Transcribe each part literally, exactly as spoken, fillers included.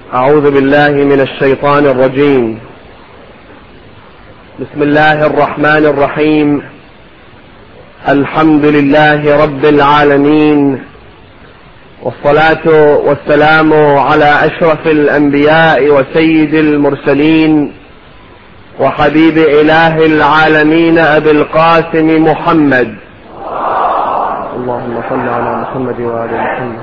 أعوذ بالله من الشيطان الرجيم. بسم الله الرحمن الرحيم. الحمد لله رب العالمين، والصلاة والسلام على أشرف الأنبياء وسيد المرسلين وحبيب إله العالمين أبي القاسم محمد. اللهم صل على محمد وآل محمد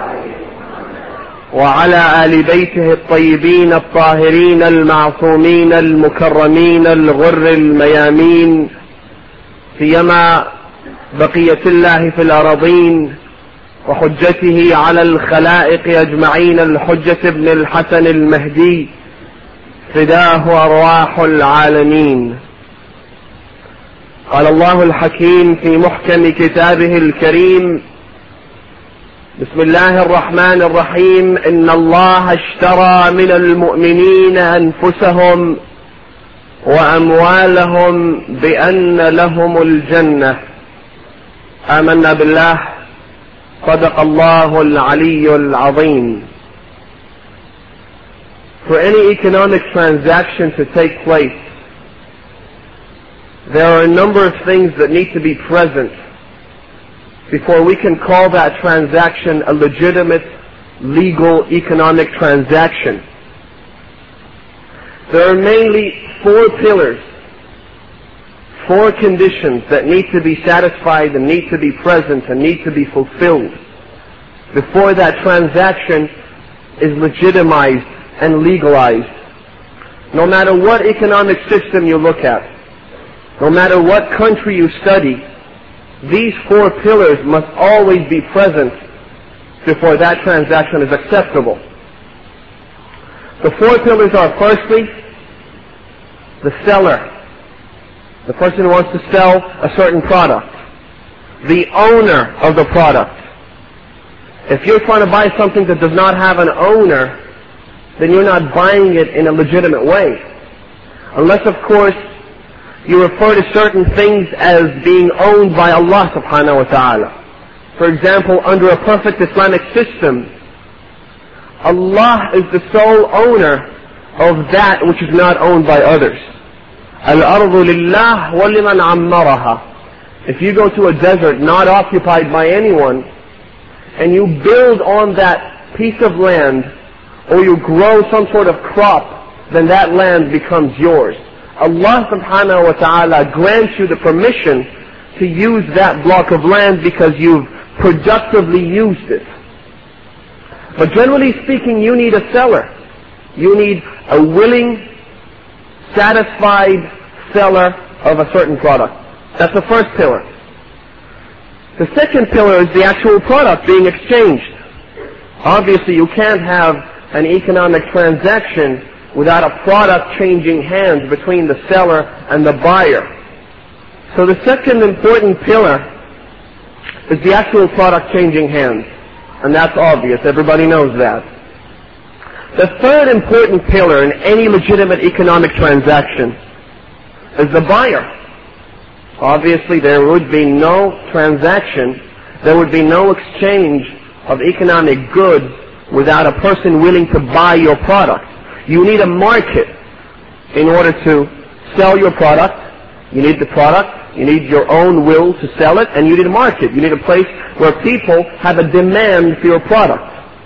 وعلى آل بيته الطيبين الطاهرين المعصومين المكرمين الغر الميامين، سيما بقية الله في الأراضين وحجته على الخلائق أجمعين الحجة ابن الحسن المهدي، فداه أرواح العالمين. قال الله الحكيم في محكم كتابه الكريم: بسم الله الرحمن الرحيم. إن الله اشترى من المؤمنين أنفسهم وأموالهم بأن لهم الجنة. آمنا بالله، صدق الله العلي العظيم. For any economic transaction to take place, there are a number of things that need to be present before we can call that transaction a legitimate, legal, economic transaction. There are mainly four pillars, four conditions that need to be satisfied and need to be present and need to be fulfilled before that transaction is legitimized and legalized. No matter what economic system you look at, no matter what country you study, these four pillars must always be present before that transaction is acceptable. The four pillars are, firstly, the seller, the person who wants to sell a certain product, the owner of the product. If you're trying to buy something that does not have an owner, then you're not buying it in a legitimate way. Unless, of course, you refer to certain things as being owned by Allah subhanahu wa ta'ala. For example, under a perfect Islamic system, Allah is the sole owner of that which is not owned by others. Al-ardu lillah wa liman ammaraha. If you go to a desert not occupied by anyone, and you build on that piece of land, or you grow some sort of crop, then that land becomes yours. Allah subhanahu wa ta'ala grants you the permission to use that block of land because you've productively used it. But generally speaking, you need a seller. You need a willing, satisfied seller of a certain product. That's the first pillar. The second pillar is the actual product being exchanged. Obviously, you can't have an economic transaction without a product changing hands between the seller and the buyer. So the second important pillar is the actual product changing hands. And that's obvious. Everybody knows that. The third important pillar in any legitimate economic transaction is the buyer. Obviously, there would be no transaction, there would be no exchange of economic goods without a person willing to buy your product. You need a market in order to sell your product. You need the product, you need your own will to sell it, and you need a market. You need a place where people have a demand for your product.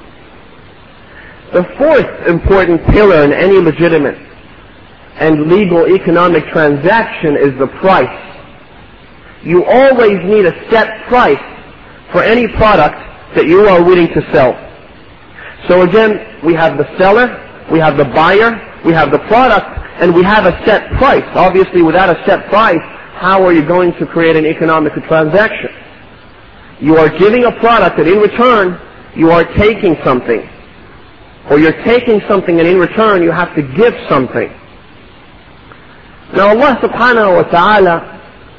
The fourth important pillar in any legitimate and legal economic transaction is the price. You always need a set price for any product that you are willing to sell. So again, we have the seller, we have the buyer, we have the product, and we have a set price. Obviously, without a set price, how are you going to create an economic transaction? You are giving a product, and in return, you are taking something. Or you're taking something, and in return, you have to give something. Now, Allah subhanahu wa ta'ala,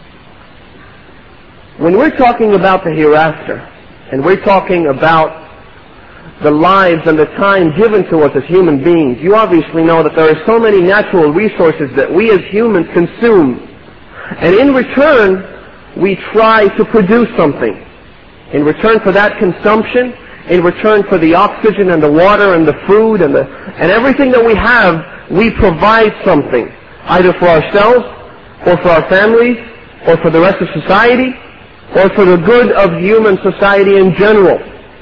when we're talking about the hereafter, and we're talking about the lives and the time given to us as human beings, you obviously know that there are so many natural resources that we as humans consume. And in return, we try to produce something. In return for that consumption, in return for the oxygen and the water and the food and, the, and everything that we have, we provide something, either for ourselves or for our families or for the rest of society or for the good of human society in general.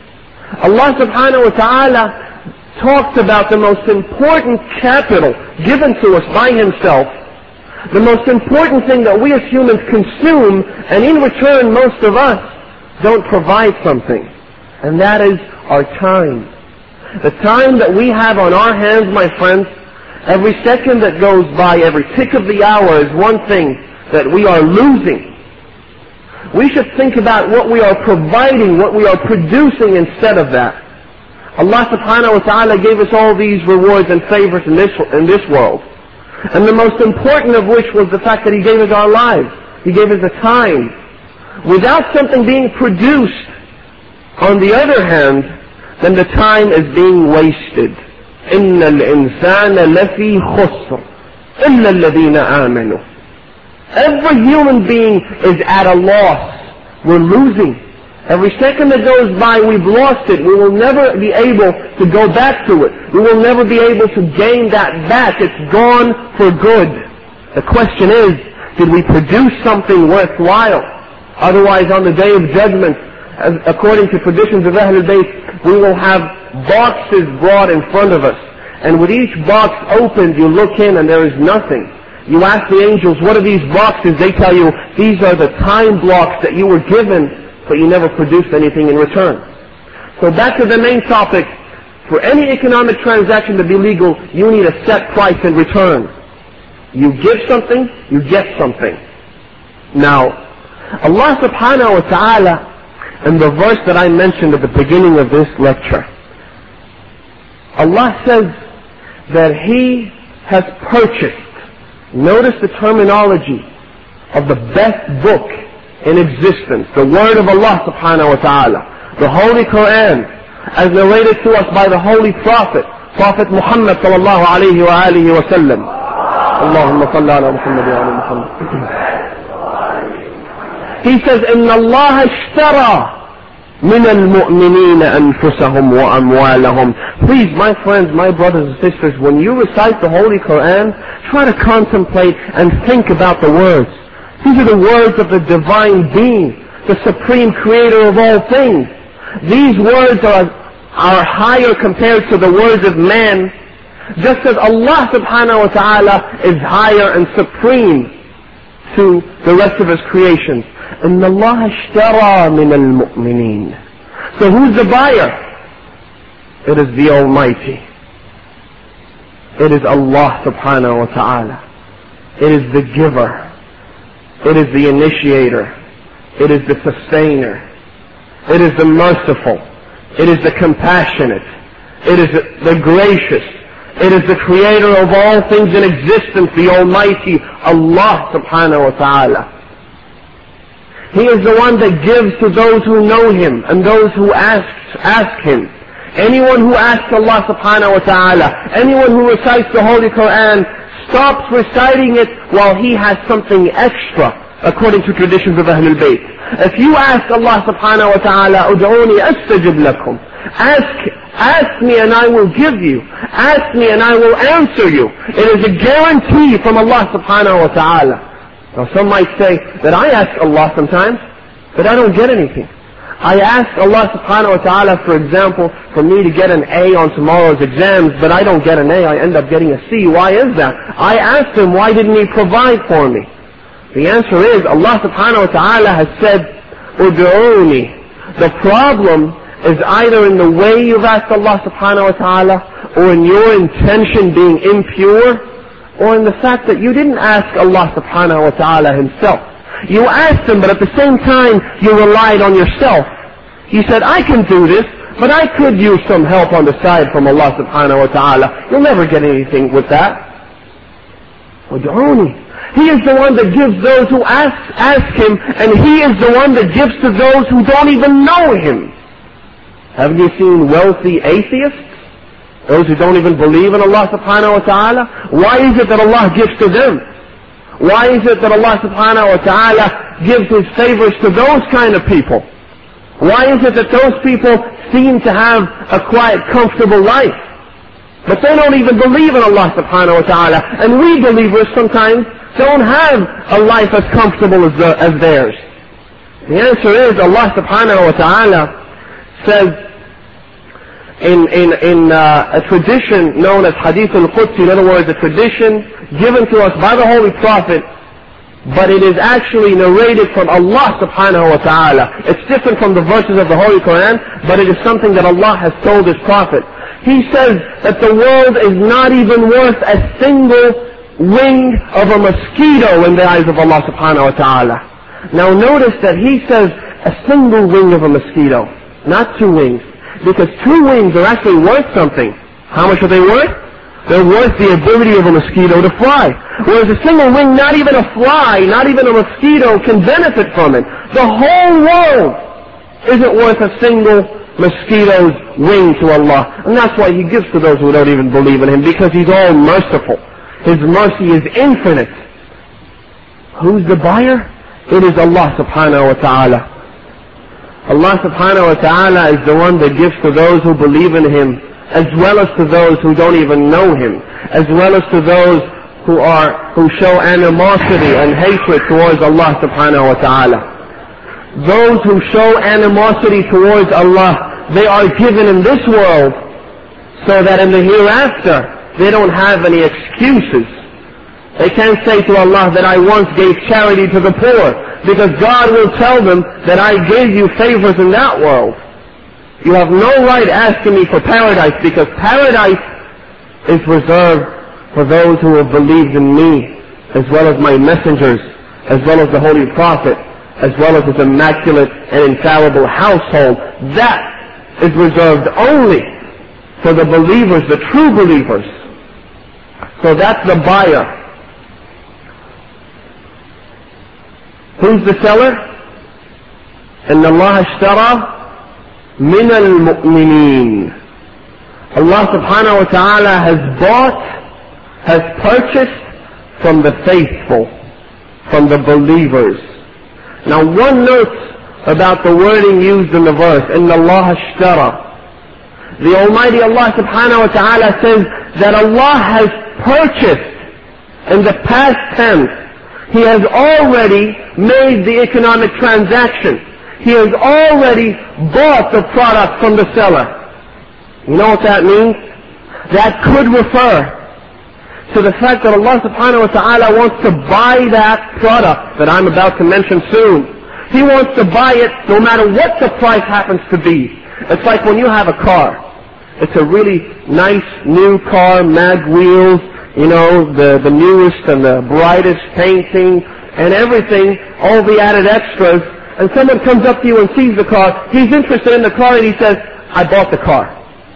Allah subhanahu wa ta'ala talked about the most important capital given to us by Himself, the most important thing that we as humans consume, and in return most of us don't provide something, and that is our time. The time that we have on our hands, my friends, every second that goes by, every tick of the hour is one thing that we are losing. We should think about what we are providing, what we are producing instead of that. Allah subhanahu wa ta'ala gave us all these rewards and favors in this, in this world. And the most important of which was the fact that He gave us our lives. He gave us the time. Without something being produced, on the other hand, then the time is being wasted. إِنَّ الْإِنسَانَ لَفِي خُسْرٍ إِلَّا الَّذِينَ آمَنُوا. Every human being is at a loss. We're losing. Every second that goes by, we've lost it. We will never be able to go back to it. We will never be able to gain that back. It's gone for good. The question is, did we produce something worthwhile? Otherwise, on the day of judgment, as according to traditions of Ahlul Bayt, we will have boxes brought in front of us. And with each box opened, you look in and there is nothing. You ask the angels, what are these boxes? They tell you, these are the time blocks that you were given, but you never produced anything in return. So back to the main topic. For any economic transaction to be legal, you need a set price in return. You give something, you get something. Now, Allah subhanahu wa ta'ala, in the verse that I mentioned at the beginning of this lecture, Allah says that He has purchased, notice the terminology, of the best book in existence, the word of Allah subhanahu wa ta'ala, the Holy Quran, as narrated to us by the Holy Prophet, Prophet Muhammad sallallahu alayhi wa alihi wa sallam. Allahumma salli ala Muhammad wa ala Muhammad. He says, إِنَّ اللَّهَ اشْتَرَى مِنَ الْمُؤْمِنِينَ أَنفُسَهُمْ وَأَمْوَالَهُم. Please, my friends, my brothers and sisters, when you recite the Holy Quran, try to contemplate and think about the words. These are the words of the Divine Being, the Supreme Creator of all things. These words are, are higher compared to the words of man, just as Allah subhanahu wa ta'ala is higher and supreme to the rest of His creations. إِنَّ اللَّهَ اشْتَرَى مِنَ الْمُؤْمِنِينَ. So who's the buyer? It is the Almighty. It is Allah subhanahu wa ta'ala. It is the giver. It is the initiator. It is the sustainer. It is the merciful. It is the compassionate. It is the gracious. It is the creator of all things in existence, the Almighty Allah subhanahu wa ta'ala. He is the one that gives to those who know Him and those who ask, ask Him. Anyone who asks Allah subhanahu wa ta'ala, anyone who recites the Holy Quran, stops reciting it while he has something extra, according to traditions of Ahlul Bayt. If you ask Allah subhanahu wa ta'ala, "Ud'uni astajib lakum," ask, ask me and I will give you. Ask me and I will answer you. It is a guarantee from Allah subhanahu wa ta'ala. Now some might say that I ask Allah sometimes, but I don't get anything. I ask Allah subhanahu wa ta'ala, for example, for me to get an A on tomorrow's exams, but I don't get an A, I end up getting a C. Why is that? I asked Him, why didn't He provide for me? The answer is, Allah subhanahu wa ta'ala has said, Ud'uni. The problem is either in the way you've asked Allah subhanahu wa ta'ala, or in your intention being impure, or in the fact that you didn't ask Allah subhanahu wa ta'ala Himself. You asked Him, but at the same time, you relied on yourself. You said, I can do this, but I could use some help on the side from Allah subhanahu wa ta'ala. You'll never get anything with that. Ud'uni. He is the one that gives those who ask, ask Him, and He is the one that gives to those who don't even know Him. Haven't you seen wealthy atheists? Those who don't even believe in Allah subhanahu wa ta'ala? Why is it that Allah gives to them? Why is it that Allah subhanahu wa ta'ala gives His favors to those kind of people? Why is it that those people seem to have a quiet, comfortable life? But they don't even believe in Allah subhanahu wa ta'ala. And we believers sometimes don't have a life as comfortable as, the, as theirs. The answer is Allah subhanahu wa ta'ala says in, in, in uh, a tradition known as Hadith al-Qudsi, in other words, a tradition given to us by the Holy Prophet, but it is actually narrated from Allah subhanahu wa ta'ala. It's different from the verses of the Holy Quran, but it is something that Allah has told His Prophet. He says that the world is not even worth a single wing of a mosquito in the eyes of Allah subhanahu wa ta'ala. Now notice that He says a single wing of a mosquito, not two wings. Because two wings are actually worth something. How much are they worth? They're worth the ability of a mosquito to fly. Whereas a single wing, not even a fly, not even a mosquito can benefit from it. The whole world isn't worth a single mosquito's wing to Allah. And that's why He gives to those who don't even believe in Him, because He's all merciful. His mercy is infinite. Who's the buyer? It is Allah subhanahu wa ta'ala. Allah subhanahu wa ta'ala is the one that gives to those who believe in Him, as well as to those who don't even know Him, as well as to those who are, who show animosity and hatred towards Allah subhanahu wa ta'ala. Those who show animosity towards Allah, they are given in this world, so that in the hereafter, they don't have any excuses. They can't say to Allah that I once gave charity to the poor, because God will tell them that I gave you favors in that world. You have no right asking me for paradise, because paradise is reserved for those who have believed in me, as well as my messengers, as well as the Holy Prophet, as well as His immaculate and infallible household. That is reserved only for the believers, the true believers. So that's the buyer. Who's the seller? إن الله اشترى من المؤمنين. Allah subhanahu wa ta'ala has bought, has purchased from the faithful, from the believers. Now one note about the wording used in the verse, إن الله اشترى. The Almighty Allah subhanahu wa ta'ala says that Allah has purchased in the past tense. He has already made the economic transaction. He has already bought the product from the seller. You know what that means? That could refer to the fact that Allah subhanahu wa ta'ala wants to buy that product that I'm about to mention soon. He wants to buy it no matter what the price happens to be. It's like when you have a car. It's a really nice new car, mag wheels, you know, the, the newest and the brightest painting and everything, all the added extras. And someone comes up to you and sees the car, he's interested in the car, and he says, I bought the car.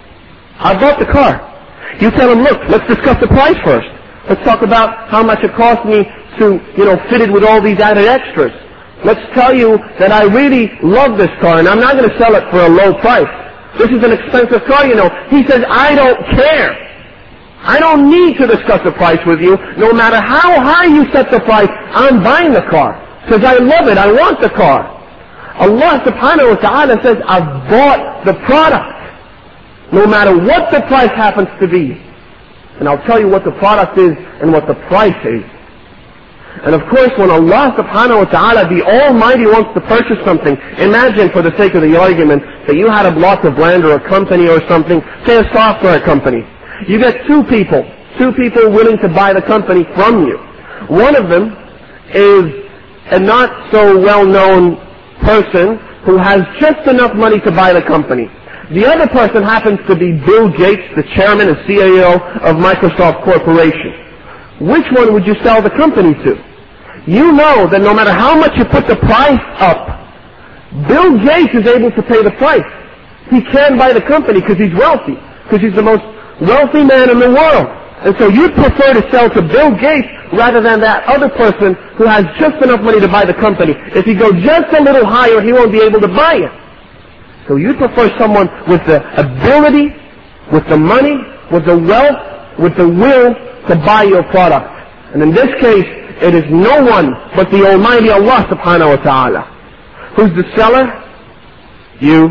I bought the car. You tell him, look, let's discuss the price first. Let's talk about how much it cost me to, you know, fit it with all these added extras. Let's tell you that I really love this car, and I'm not going to sell it for a low price. This is an expensive car, you know. He says, I don't care. I don't need to discuss the price with you. No matter how high you set the price, I'm buying the car. Because I love it. I want the car. Allah subhanahu wa ta'ala says, I've bought the product. No matter what the price happens to be. And I'll tell you what the product is and what the price is. And of course, when Allah subhanahu wa ta'ala, the Almighty, wants to purchase something, imagine, for the sake of the argument, that you had a block of land or a company or something, say a software company. You get two people, two people willing to buy the company from you. One of them is a not so well-known person who has just enough money to buy the company. The other person happens to be Bill Gates, the chairman and C E O of Microsoft Corporation. Which one would you sell the company to? You know that no matter how much you put the price up, Bill Gates is able to pay the price. He can buy the company because he's wealthy, because he's the most wealthy man in the world. And so you'd prefer to sell to Bill Gates rather than that other person who has just enough money to buy the company. If he goes just a little higher, he won't be able to buy it. So you'd prefer someone with the ability, with the money, with the wealth, with the will to buy your product. And in this case, it is no one but the Almighty Allah subhanahu wa ta'ala. Who's the seller? You,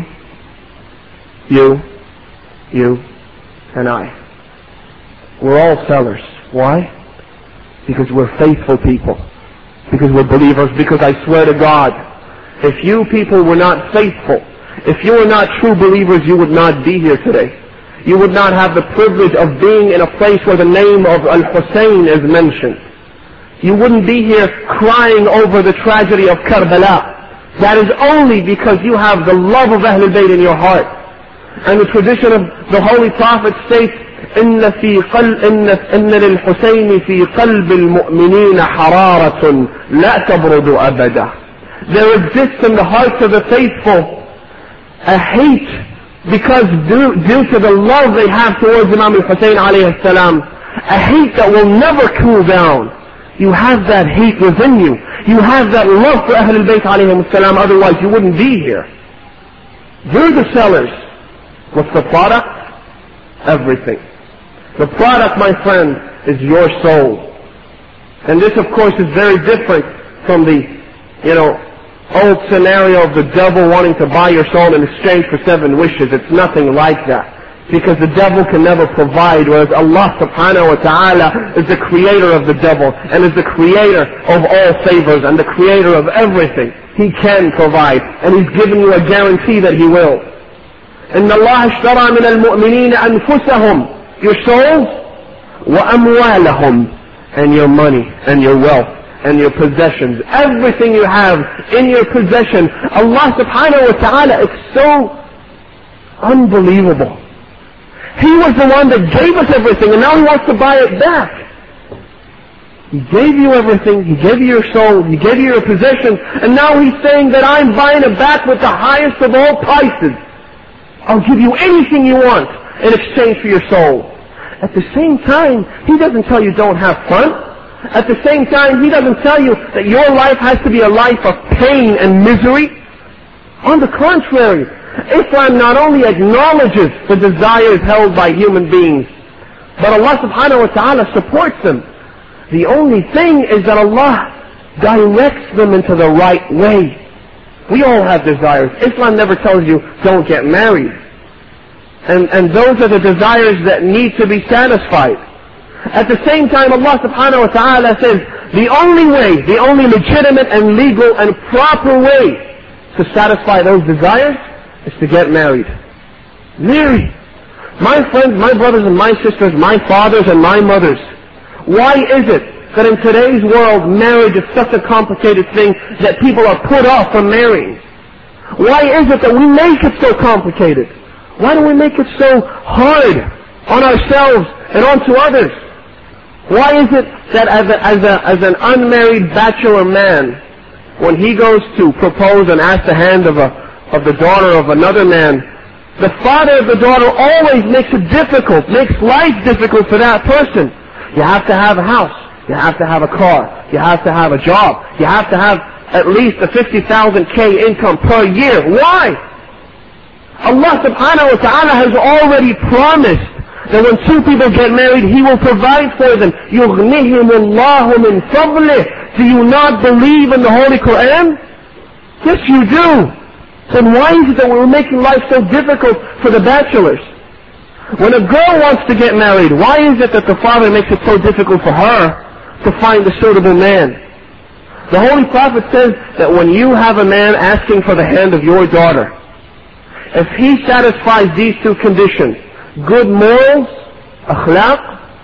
you, you, and I. We're all sellers. Why? Because we're faithful people. Because we're believers. Because I swear to God, if you people were not faithful, if you were not true believers, you would not be here today. You would not have the privilege of being in a place where the name of Al-Hussein is mentioned. You wouldn't be here crying over the tragedy of Karbala. That is only because you have the love of Ahlul Bayt in your heart. And the tradition of the Holy Prophet states, إن في قلب إن إن للحسين في قلب المؤمنين حرارة لا تبرد أبدا. There exists in the hearts of the faithful a hate because due, due to the love they have towards Imam al-Hussein alayhi salam, a hate that will never cool down. You have that hate within you. You have that love for Ahlul Bayt alayhi salam, otherwise you wouldn't be here. You're the sellers. What's the product? Everything. The product, my friend, is your soul. And this, of course, is very different from the, you know, old scenario of the devil wanting to buy your soul in exchange for seven wishes. It's nothing like that. Because the devil can never provide, whereas Allah subhanahu wa ta'ala is the creator of the devil and is the creator of all favors and the creator of everything. He can provide, and He's given you a guarantee that He will. إِنَّ اللَّهَ اشْتَرَى مِنَ الْمُؤْمِنِينَ أَنفُسَهُمْ, your souls, وَأَمْوَالَهُمْ, and your money and your wealth and your possessions, everything you have in your possession. Allah subhanahu wa ta'ala is so unbelievable. He was the one that gave us everything, and now He wants to buy it back. He gave you everything, He gave you your soul, He gave you your possessions, and now He's saying that I'm buying it back with the highest of all prices. I'll give you anything you want in exchange for your soul. At the same time, He doesn't tell you don't have fun. At the same time, He doesn't tell you that your life has to be a life of pain and misery. On the contrary, Islam not only acknowledges the desires held by human beings, but Allah subhanahu wa ta'ala supports them. The only thing is that Allah directs them into the right way. We all have desires. Islam never tells you, don't get married. And, and those are the desires that need to be satisfied. At the same time, Allah subhanahu wa ta'ala says, the only way, the only legitimate and legal and proper way to satisfy those desires is to get married. Marry. My friends, my brothers and my sisters, my fathers and my mothers, why is it that in today's world marriage is such a complicated thing that people are put off from marrying? Why is it that we make it so complicated? Why do we make it so hard on ourselves and onto others? Why is it that as, a, as, a, as an unmarried bachelor man, when he goes to propose and ask the hand of, a, of the daughter of another man, the father of the daughter always makes it difficult, makes life difficult for that person. You have to have a house. You have to have a car. You have to have a job. You have to have at least a fifty thousand K income per year. Why? Allah subhanahu wa ta'ala has already promised that when two people get married, He will provide for them. يُغْنِهِمُ اللَّهُ مِنْ فَضْلِهِ. Do you not believe in the Holy Quran? Yes, you do. Then why is it that we're making life so difficult for the bachelors? When a girl wants to get married, why is it that the father makes it so difficult for her to find a suitable man? The Holy Prophet says that when you have a man asking for the hand of your daughter, if he satisfies these two conditions, good morals, akhlaq,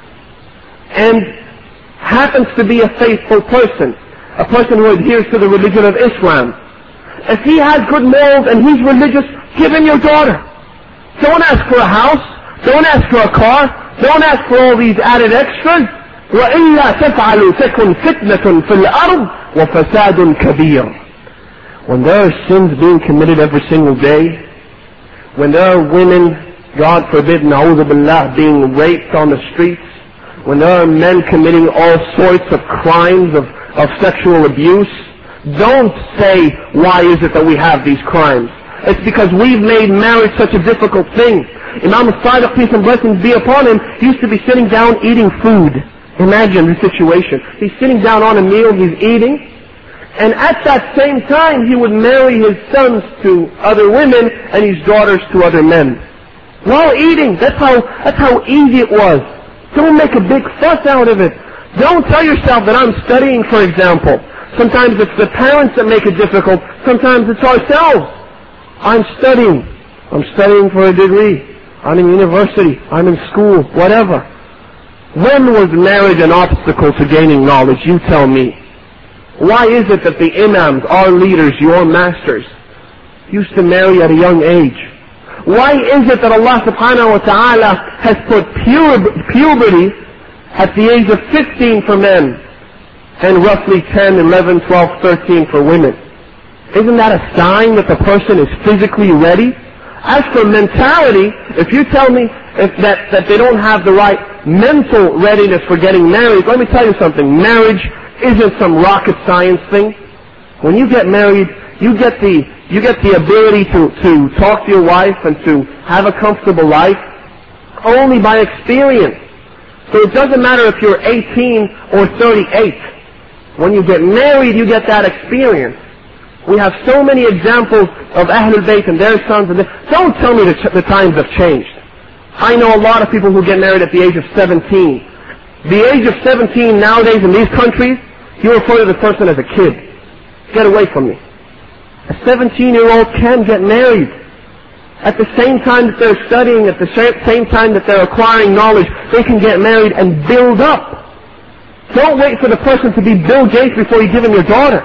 and happens to be a faithful person, a person who adheres to the religion of Islam, if he has good morals and he's religious, give him your daughter. Don't ask for a house. Don't ask for a car. Don't ask for all these added extras. وَإِلَّا تَفْعَلُوا تَكُنْ فِتْنَةٌ فِي الْأَرْضِ وَفَسَادٌ كَبِيرٌ. When there are sins being committed every single day, when there are women, God forbid, na'udhu billah, being raped on the streets, when there are men committing all sorts of crimes of, of sexual abuse, don't say, why is it that we have these crimes? It's because we've made marriage such a difficult thing. Imam al-Sadiq, peace and blessings be upon him, used to be sitting down eating food. Imagine the situation. He's sitting down on a meal, he's eating, And at that same time, he would marry his sons to other women and his daughters to other men. While eating, that's how, that's how easy it was. Don't make a big fuss out of it. Don't tell yourself that I'm studying, for example. Sometimes it's the parents that make it difficult. Sometimes it's ourselves. I'm studying. I'm studying for a degree. I'm in university. I'm in school. Whatever. When was marriage an obstacle to gaining knowledge? You tell me. Why is it that the imams, our leaders, your masters, used to marry at a young age? Why is it that Allah subhanahu wa ta'ala has put puberty at the age of fifteen for men and roughly ten, eleven, twelve, thirteen for women? Isn't that a sign that the person is physically ready? As for mentality, if you tell me if that, that they don't have the right mental readiness for getting married, let me tell you something. Marriage isn't some rocket science thing. When you get married, you get the you get the ability to, to talk to your wife and to have a comfortable life only by experience. So it doesn't matter if you're eighteen or thirty-eight. When you get married, you get that experience. We have so many examples of Ahlul Bayt and their sons. And their, don't tell me the, the times have changed. I know a lot of people who get married at the age of seventeen. The age of seventeen nowadays in these countries, you refer to the person as a kid. Get away from me. A seventeen-year-old can get married. At the same time that they're studying, at the same time that they're acquiring knowledge, they can get married and build up. Don't wait for the person to be Bill Gates before you give him your daughter.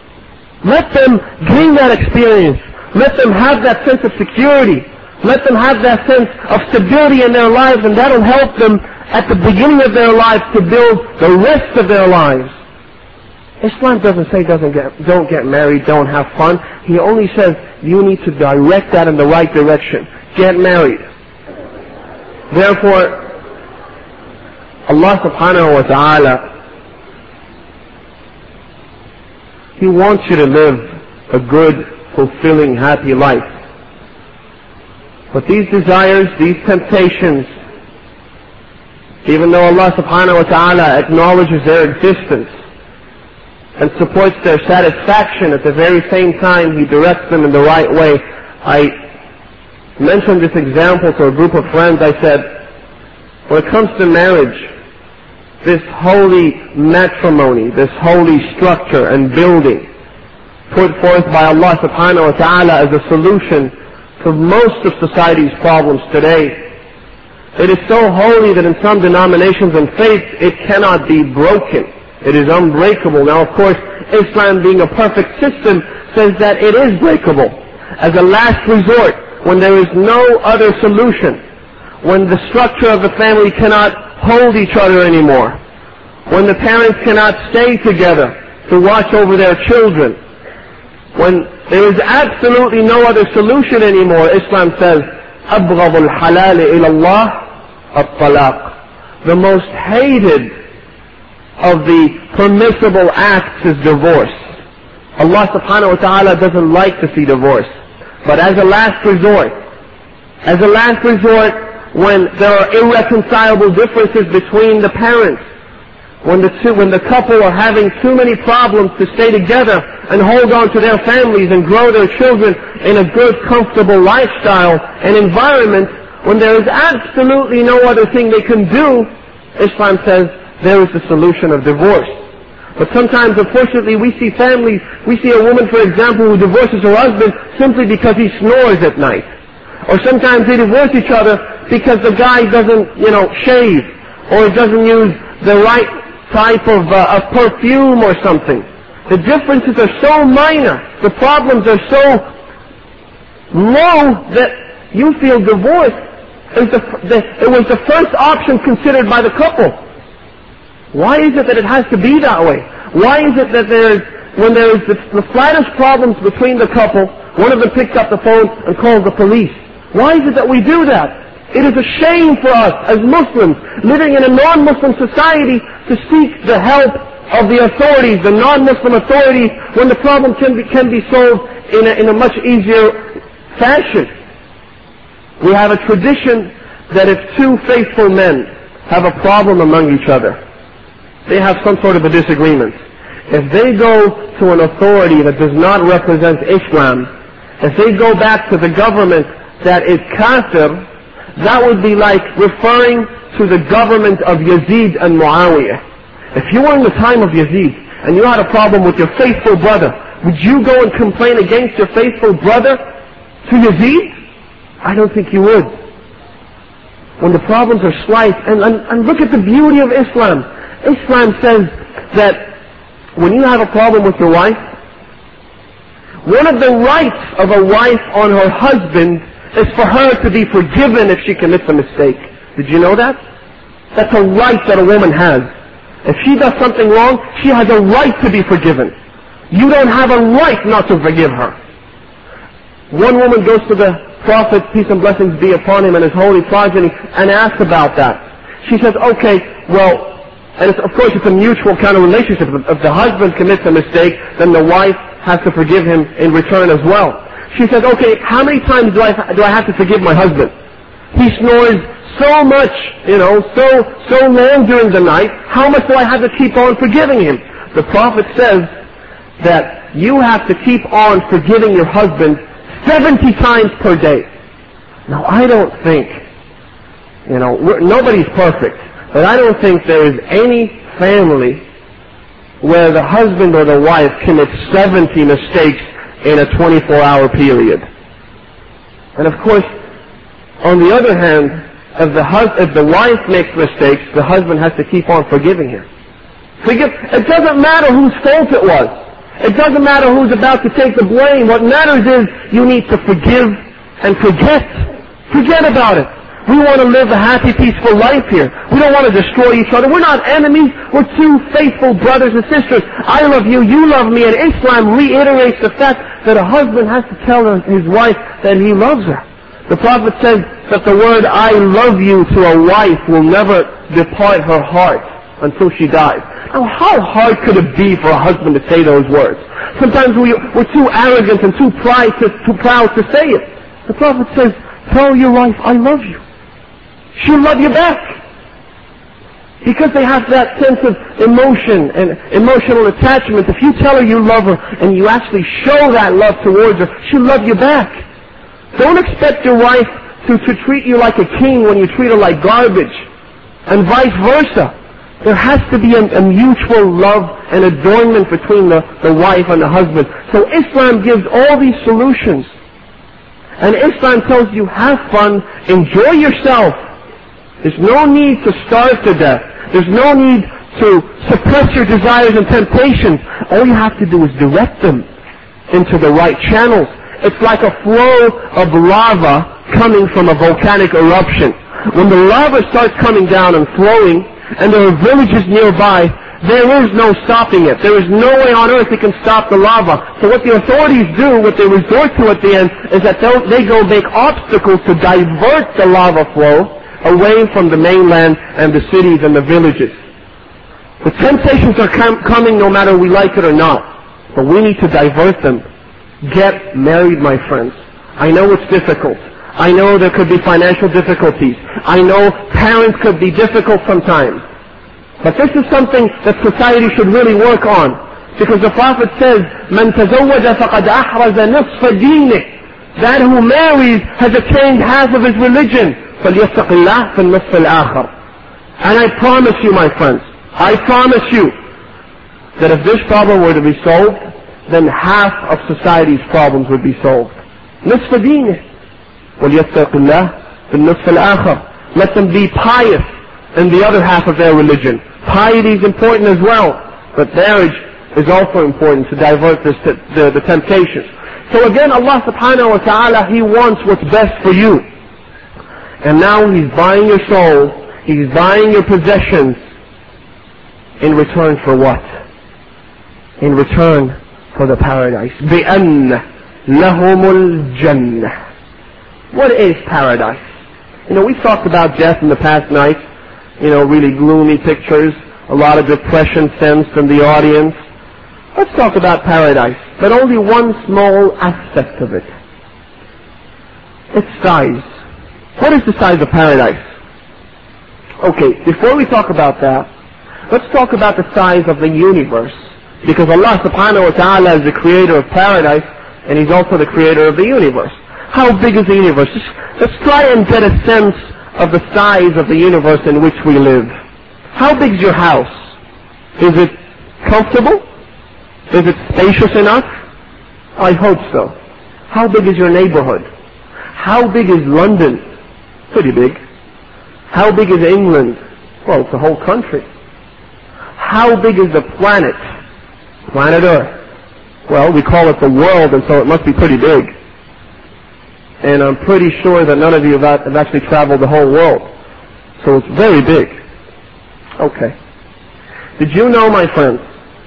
Let them gain that experience. Let them have that sense of security. Let them have that sense of stability in their lives, and that'll help them at the beginning of their lives to build the rest of their lives. Islam doesn't say doesn't get, don't get married, don't have fun. He only says you need to direct that in the right direction. Get married. Therefore, Allah subhanahu wa ta'ala, He wants you to live a good, fulfilling, happy life. But these desires, these temptations, even though Allah subhanahu wa ta'ala acknowledges their existence and supports their satisfaction, at the very same time He directs them in the right way. I mentioned this example to a group of friends. I said, when it comes to marriage, this holy matrimony, this holy structure and building put forth by Allah subhanahu wa ta'ala as a solution to most of society's problems today, it is so holy that in some denominations and faiths it cannot be broken. It is unbreakable. Now, of course, Islam, being a perfect system, says that it is breakable. As a last resort, when there is no other solution, when the structure of the family cannot hold each other anymore, when the parents cannot stay together to watch over their children, when there is absolutely no other solution anymore, Islam says, أَبْغَضُ الْحَلَالِ إِلَى اللَّهِ الطَّلَاقِ. The most hated of the permissible acts is divorce. Allah subhanahu wa ta'ala doesn't like to see divorce. But as a last resort, as a last resort, when there are irreconcilable differences between the parents, when the two, when the couple are having too many problems to stay together and hold on to their families and grow their children in a good, comfortable lifestyle and environment, when there is absolutely no other thing they can do, Islam says there is the solution of divorce. But sometimes, unfortunately, we see families, we see a woman, for example, who divorces her husband simply because he snores at night. Or sometimes they divorce each other because the guy doesn't, you know, shave, or doesn't use the right type of, uh, of perfume or something. The differences are so minor, the problems are so low that you feel divorce is the, the, it was the first option considered by the couple. Why is it that it has to be that way? Why is it that there's, when there is the, the slightest problems between the couple, one of them picks up the phone and calls the police? Why is it that we do that? It is a shame for us as Muslims living in a non-Muslim society to seek the help of the authorities, the non-Muslim authorities, when the problem can be, can be solved in a, in a much easier fashion. We have a tradition that if two faithful men have a problem among each other, they have some sort of a disagreement, if they go to an authority that does not represent Islam, if they go back to the government that is kafir, that would be like referring to the government of Yazid and Muawiyah. If you were in the time of Yazid and you had a problem with your faithful brother, would you go and complain against your faithful brother to Yazid? I don't think you would. When the problems are slight, and, and, and look at the beauty of Islam. Islam says that when you have a problem with your wife, one of the rights of a wife on her husband is for her to be forgiven if she commits a mistake. Did you know that? That's a right that a woman has. If she does something wrong, she has a right to be forgiven. You don't have a right not to forgive her. One woman goes to the Prophet, peace and blessings be upon him and his holy progeny, and asks about that. She says, okay, well, and it's, of course it's a mutual kind of relationship. If the husband commits a mistake, then the wife has to forgive him in return as well. She says, okay, how many times do I, do I have to forgive my husband? He snores so much, you know, so, so long during the night, how much do I have to keep on forgiving him? The Prophet says that you have to keep on forgiving your husband seventy times per day. Now I don't think, you know, we're, nobody's perfect, but I don't think there is any family where the husband or the wife commits seventy mistakes in a twenty-four hour period. And of course, on the other hand, if the, hus- if the wife makes mistakes, the husband has to keep on forgiving her. Forgive. It doesn't matter whose fault it was. It doesn't matter who's about to take the blame. What matters is you need to forgive and forget. Forget about it. We want to live a happy, peaceful life here. We don't want to destroy each other. We're not enemies. We're two faithful brothers and sisters. I love you, you love me, and Islam reiterates the fact that a husband has to tell his wife that he loves her. The Prophet says that the word I love you to a wife will never depart her heart until she dies. Now, how hard could it be for a husband to say those words? Sometimes we, we're too arrogant and too, pride to, too proud to say it. The Prophet says, tell your wife, I love you. She'll love you back. Because they have that sense of emotion and emotional attachment. If you tell her you love her and you actually show that love towards her, she'll love you back. Don't expect your wife to, to treat you like a king when you treat her like garbage. And vice versa. There has to be a, a mutual love and adornment between the, the wife and the husband. So Islam gives all these solutions. And Islam tells you, have fun, enjoy yourself. There's no need to starve to death. There's no need to suppress your desires and temptations. All you have to do is direct them into the right channels. It's like a flow of lava coming from a volcanic eruption. When the lava starts coming down and flowing, and there are villages nearby, there is no stopping it. There is no way on earth it can stop the lava. So what the authorities do, what they resort to at the end, is that they go make obstacles to divert the lava flow away from the mainland and the cities and the villages. The temptations are com- coming no matter we like it or not. But we need to divert them. Get married, my friends. I know it's difficult. I know there could be financial difficulties. I know parents could be difficult sometimes. But this is something that society should really work on. Because the Prophet says, مَنْ تَزَوَّجَ فَقَدْ أَحْرَزَ نَصْفَ دِينِهِ. That who marries has attained half of his religion. فَلْيَتَّقِ اللَّهَ فِي النَّصْفِ الْآخَرِ. And I promise you, my friends, I promise you, that if this problem were to be solved, then half of society's problems would be solved. نصف دينه. وَلْيَتَّقِ اللَّهَ فِي النَّصْفِ الْآخَرِ. Let them be pious in the other half of their religion. Piety is important as well, but marriage is also important to divert this, the, the temptations. So again, Allah subhanahu wa ta'ala, He wants what's best for you. And now He's buying your soul, He's buying your possessions, in return for what? In return for the paradise. بِأَنَّ لَهُمُ الْجَنَّةِ. What is paradise? You know, we talked about death in the past night. You know, really gloomy pictures, a lot of depression sensed in the audience. Let's talk about paradise, but only one small aspect of it. Its size. What is the size of paradise? Okay, before we talk about that, let's talk about the size of the universe. Because Allah subhanahu wa ta'ala is the creator of paradise, and He's also the creator of the universe. How big is the universe? Just, let's try and get a sense of the size of the universe in which we live. How big is your house? Is it comfortable? Is it spacious enough? I hope so. How big is your neighborhood? How big is London? Pretty big. How big is England? Well, it's a whole country. How big is the planet? Planet Earth. Well, we call it the world, and so it must be pretty big. And I'm pretty sure that none of you have actually traveled the whole world. So it's very big. Okay. Did you know, my friends,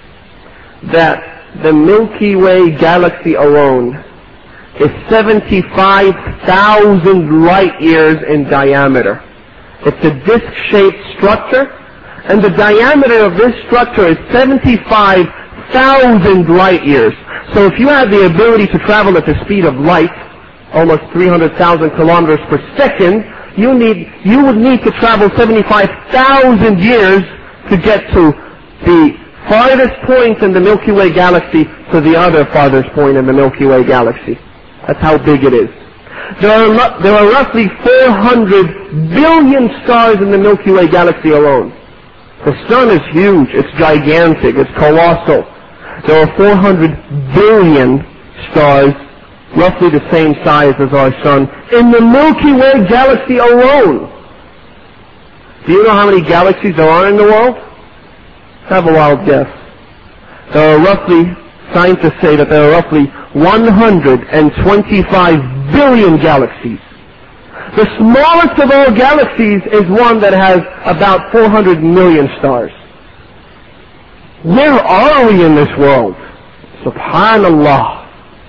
that the Milky Way galaxy alone is seventy-five thousand light years in diameter? It's a disc-shaped structure, and the diameter of this structure is seventy-five thousand light years. So if you have the ability to travel at the speed of light, almost three hundred thousand kilometers per second, you need, you would need to travel seventy-five thousand years to get to the farthest point in the Milky Way galaxy to the other farthest point in the Milky Way galaxy. That's how big it is. There are, there are roughly four hundred billion stars in the Milky Way galaxy alone. The sun is huge, it's gigantic, it's colossal. There are four hundred billion stars, roughly the same size as our sun, in the Milky Way galaxy alone. Do you know how many galaxies there are in the world? Have a wild guess. There are roughly, scientists say that there are roughly one hundred twenty-five billion galaxies. The smallest of all galaxies is one that has about four hundred million stars. Where are we in this world? Subhanallah.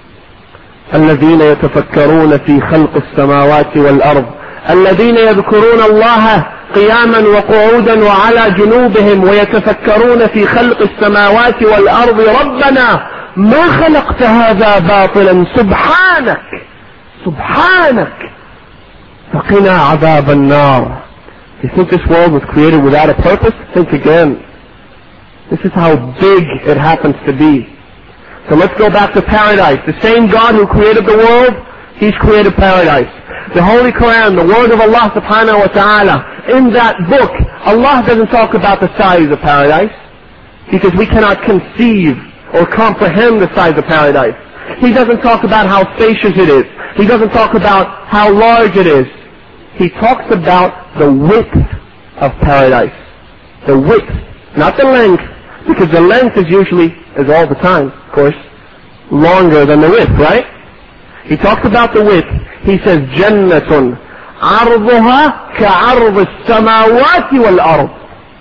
الذين يتفكرون في خلق السماوات والأرض الذين يذكرون الله قياما وقعودا وعلى جنوبهم ويتفكرون في خلق السماوات والأرض ربنا ما خلقت هذا باطلا سبحانك سبحانك فقنا عذاب النار. You think this world was created without a purpose? Think again. This is how big it happens to be. So let's go back to paradise. The same God who created the world, He's created paradise. The Holy Quran, the word of Allah subhanahu wa ta'ala, in that book, Allah doesn't talk about the size of paradise, because we cannot conceive or comprehend the size of paradise. He doesn't talk about how spacious it is. He doesn't talk about how large it is. He talks about the width of paradise. The width, not the length, because the length is usually, is all the time, of course, longer than the width, right? He talks about the width. He says, جَنَّةٌ عَرْضُهَا كَعَرْضِ السَّمَاوَاتِ وَالْأَرْضِ.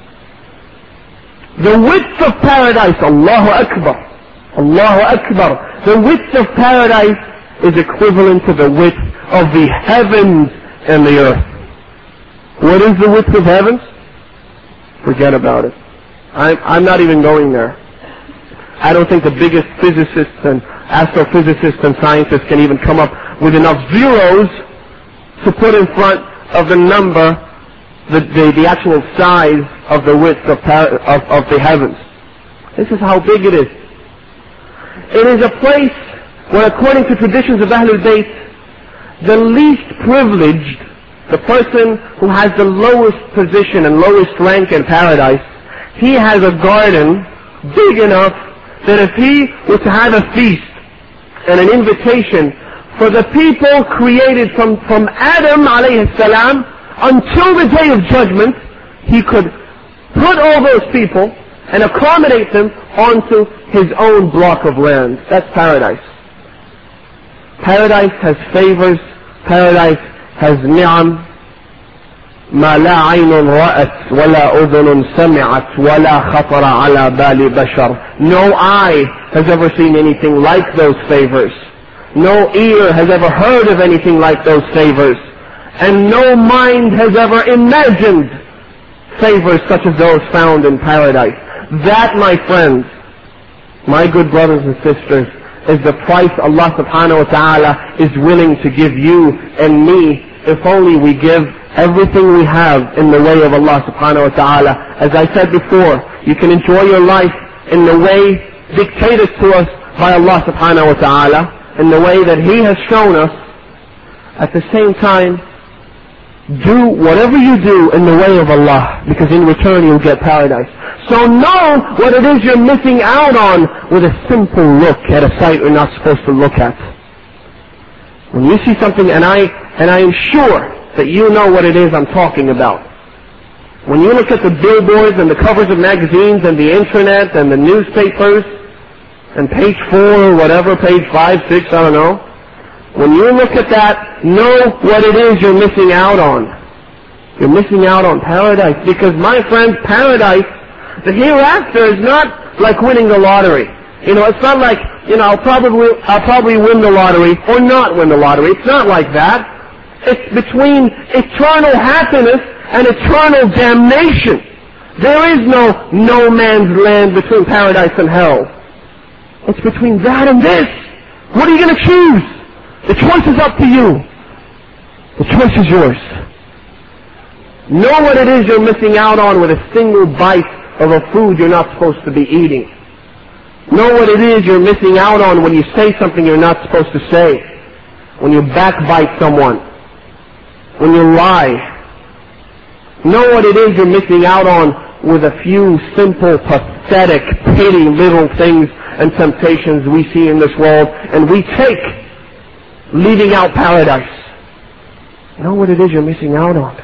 The width of paradise, Allahu Akbar, Allahu Akbar. The width of paradise is equivalent to the width of the heavens and the earth. What is the width of heavens? Forget about it. I'm, I'm not even going there. I don't think the biggest physicists and astrophysicists and scientists can even come up with enough zeros to put in front of the number, the, the, the actual size of the width of, of, of the heavens. This is how big it is. It is a place where, according to traditions of Ahlul Bayt, the least privileged, the person who has the lowest position and lowest rank in paradise, he has a garden big enough that if he were to have a feast and an invitation for the people created from, from Adam alayhi salam until the day of judgment, he could put all those people and accommodate them onto his own block of land. That's paradise. Paradise has favors. Paradise has ni'am. ما لا عين رأت ولا أذن سمعت ولا خطر على بال بشر. No eye has ever seen anything like those favors. No ear has ever heard of anything like those favors. And no mind has ever imagined favors such as those found in paradise. That, my friends, my good brothers and sisters, is the price Allah subhanahu wa ta'ala is willing to give you and me if only we give everything we have in the way of Allah subhanahu wa ta'ala. As I said before, you can enjoy your life in the way dictated to us by Allah subhanahu wa ta'ala in the way that He has shown us. At the same time, do whatever you do in the way of Allah, because in return you'll get paradise. So know what it is you're missing out on with a simple look at a sight you're not supposed to look at. When you see something, and I, and I am sure that you know what it is I'm talking about. When you look at the billboards and the covers of magazines and the internet and the newspapers and page four or whatever, page five, six, I don't know. When you look at that, know what it is you're missing out on. You're missing out on paradise, because my friends, paradise, the hereafter is not like winning the lottery. You know, it's not like, you know, I'll probably, I'll probably win the lottery or not win the lottery. It's not like that. It's between eternal happiness and eternal damnation. There is no no man's land between paradise and hell. It's between that and this. What are you going to choose? The choice is up to you. The choice is yours. Know what it is you're missing out on with a single bite of a food you're not supposed to be eating. Know what it is you're missing out on when you say something you're not supposed to say. When you backbite someone. When you lie. Know what it is you're missing out on with a few simple, pathetic, petty little things and temptations we see in this world, and we take, leaving out paradise. Know what it is you're missing out on.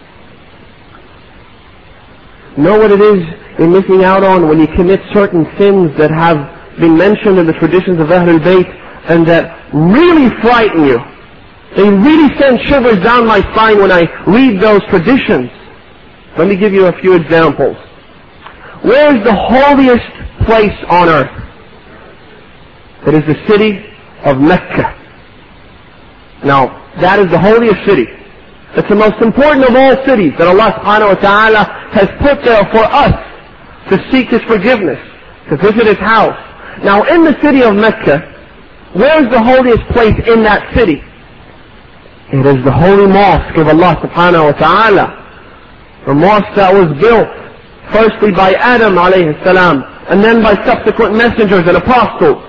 Know what it is you're missing out on when you commit certain sins that have been mentioned in the traditions of Ahlul Bayt and that really frighten you. They really send shivers down my spine when I read those traditions. Let me give you a few examples. Where is the holiest place on earth? It is the city of Mecca. Now, that is the holiest city. It's the most important of all cities that Allah subhanahu wa ta'ala has put there for us to seek His forgiveness, to visit His house. Now, in the city of Mecca, where is the holiest place in that city? It is the holy mosque of Allah subhanahu wa ta'ala. The mosque that was built firstly by Adam alayhi salam, and then by subsequent messengers and apostles.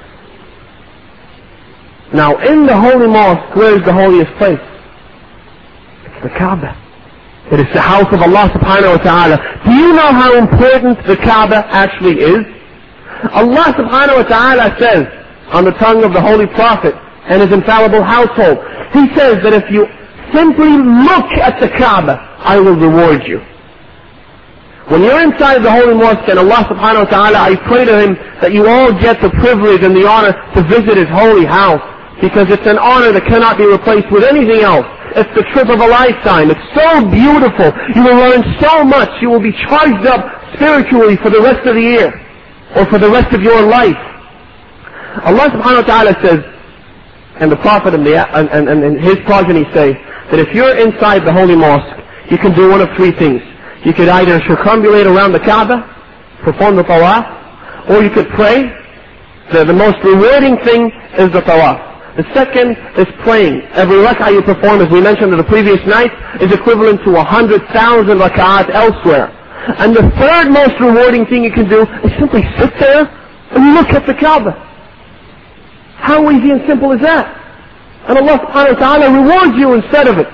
Now, in the holy mosque, where is the holiest place? It's the Kaaba. It is the house of Allah subhanahu wa ta'ala. Do you know how important the Kaaba actually is? Allah subhanahu wa ta'ala says on the tongue of the Holy Prophet and His infallible household, He says that if you simply look at the Kaaba, I will reward you. When you're inside the holy mosque and Allah subhanahu wa ta'ala, I pray to Him that you all get the privilege and the honor to visit His holy house, because it's an honor that cannot be replaced with anything else. It's the trip of a lifetime. It's so beautiful. You will learn so much. You will be charged up spiritually for the rest of the year, or for the rest of your life. Allah subhanahu wa ta'ala says, and the Prophet and, the, and, and, and his progeny say, that if you're inside the holy mosque, you can do one of three things. You could either circumambulate around the Kaaba, perform the tawaf, or you could pray. The, the most rewarding thing is the tawaf. The second is praying. Every rak'ah you perform, as we mentioned in the previous night, is equivalent to a hundred thousand rak'ahs elsewhere. And the third most rewarding thing you can do is simply sit there and look at the Kaaba. How easy and simple is that? And Allah subhanahu wa ta'ala rewards you instead of it.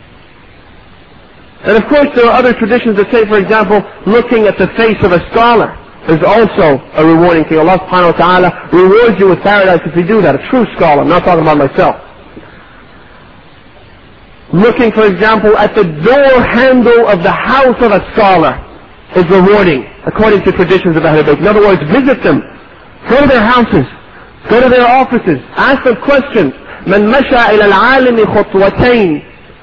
And of course there are other traditions that say, for example, looking at the face of a scholar is also a rewarding thing. Allah subhanahu wa ta'ala rewards you with paradise if you do that. A true scholar. I'm not talking about myself. Looking, for example, at the door handle of the house of a scholar is rewarding, according to traditions of Ahlul Bayt. In other words, visit them. Go to their houses. Go to their offices. Ask them questions. من مشى إلى العالم خطوتين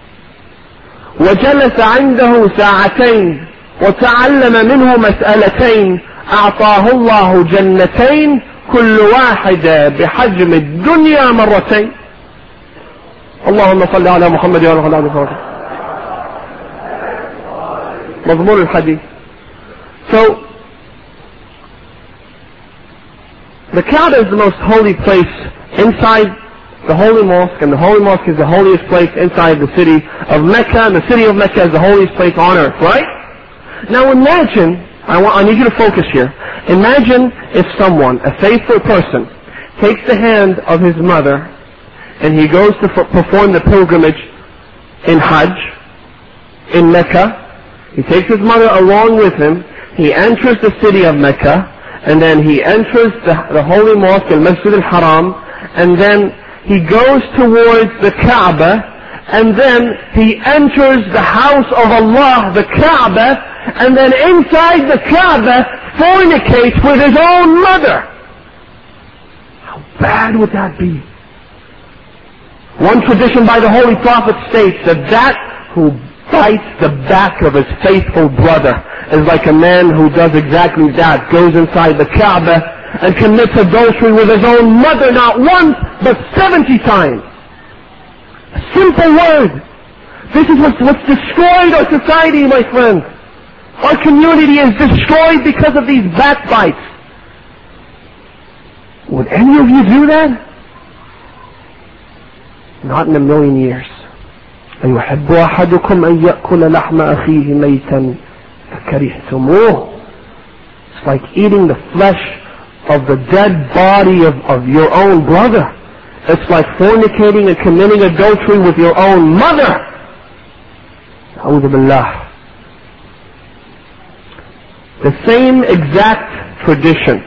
وجلس عنده ساعتين وتعلم منه مسألتين أعطاه الله جنتين كل واحدة بحجم الدنيا مرتين. اللهم صل على محمد وعلى آله وصحبه. مضمون الحديث. So, the Kaaba is the most holy place inside the holy mosque, and the holy mosque is the holiest place inside the city of Mecca, and the city of Mecca is the holiest place on earth, right? Now imagine, I want, I need you to focus here. Imagine if someone, a faithful person, takes the hand of his mother and he goes to f- perform the pilgrimage in Hajj, in Mecca. He takes his mother along with him. He enters the city of Mecca, and then he enters the, the holy mosque, al-Masjid al-Haram, and then he goes towards the Kaaba, and then he enters the house of Allah, the Kaaba, and then inside the Kaaba fornicates with his own mother. How bad would that be? One tradition by the Holy Prophet states that that who bites the back of his faithful brother is like a man who does exactly that, goes inside the Kaaba and commits adultery with his own mother not once, but seventy times. A simple word. This is what's, what's destroyed our society, my friends. Our community is destroyed because of these backbites. Would any of you do that? Not in a million years. أيحب أحدكم أن يأكل لحم أخيه ميتا فكرهتموه. It's like eating the flesh of the dead body of, of your own brother. It's like fornicating and committing adultery with your own mother. A'udhu billah. The same exact tradition,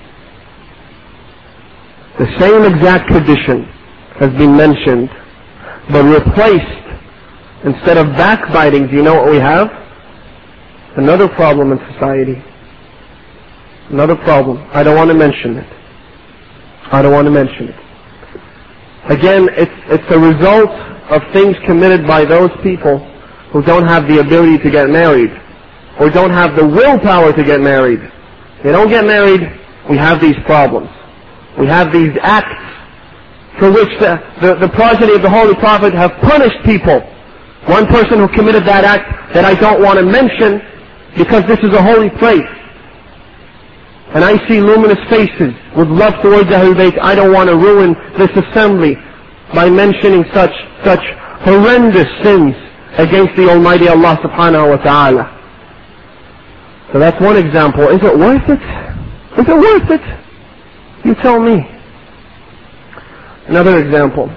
the same exact tradition has been mentioned, but replaced, instead of backbiting, do you know what we have? Another problem in society. Another problem. I don't want to mention it. I don't want to mention it. Again, it's, it's a result of things committed by those people who don't have the ability to get married, or don't have the willpower to get married. They don't get married, we have these problems. We have these acts for which the, the, the progeny of the Holy Prophet have punished people. One person who committed that act that I don't want to mention because this is a holy place. And I see luminous faces with love towards Ahlul Bayt. I don't want to ruin this assembly by mentioning such, such horrendous sins against the Almighty Allah subhanahu wa ta'ala. So that's one example. Is it worth it? Is it worth it? You tell me. Another example.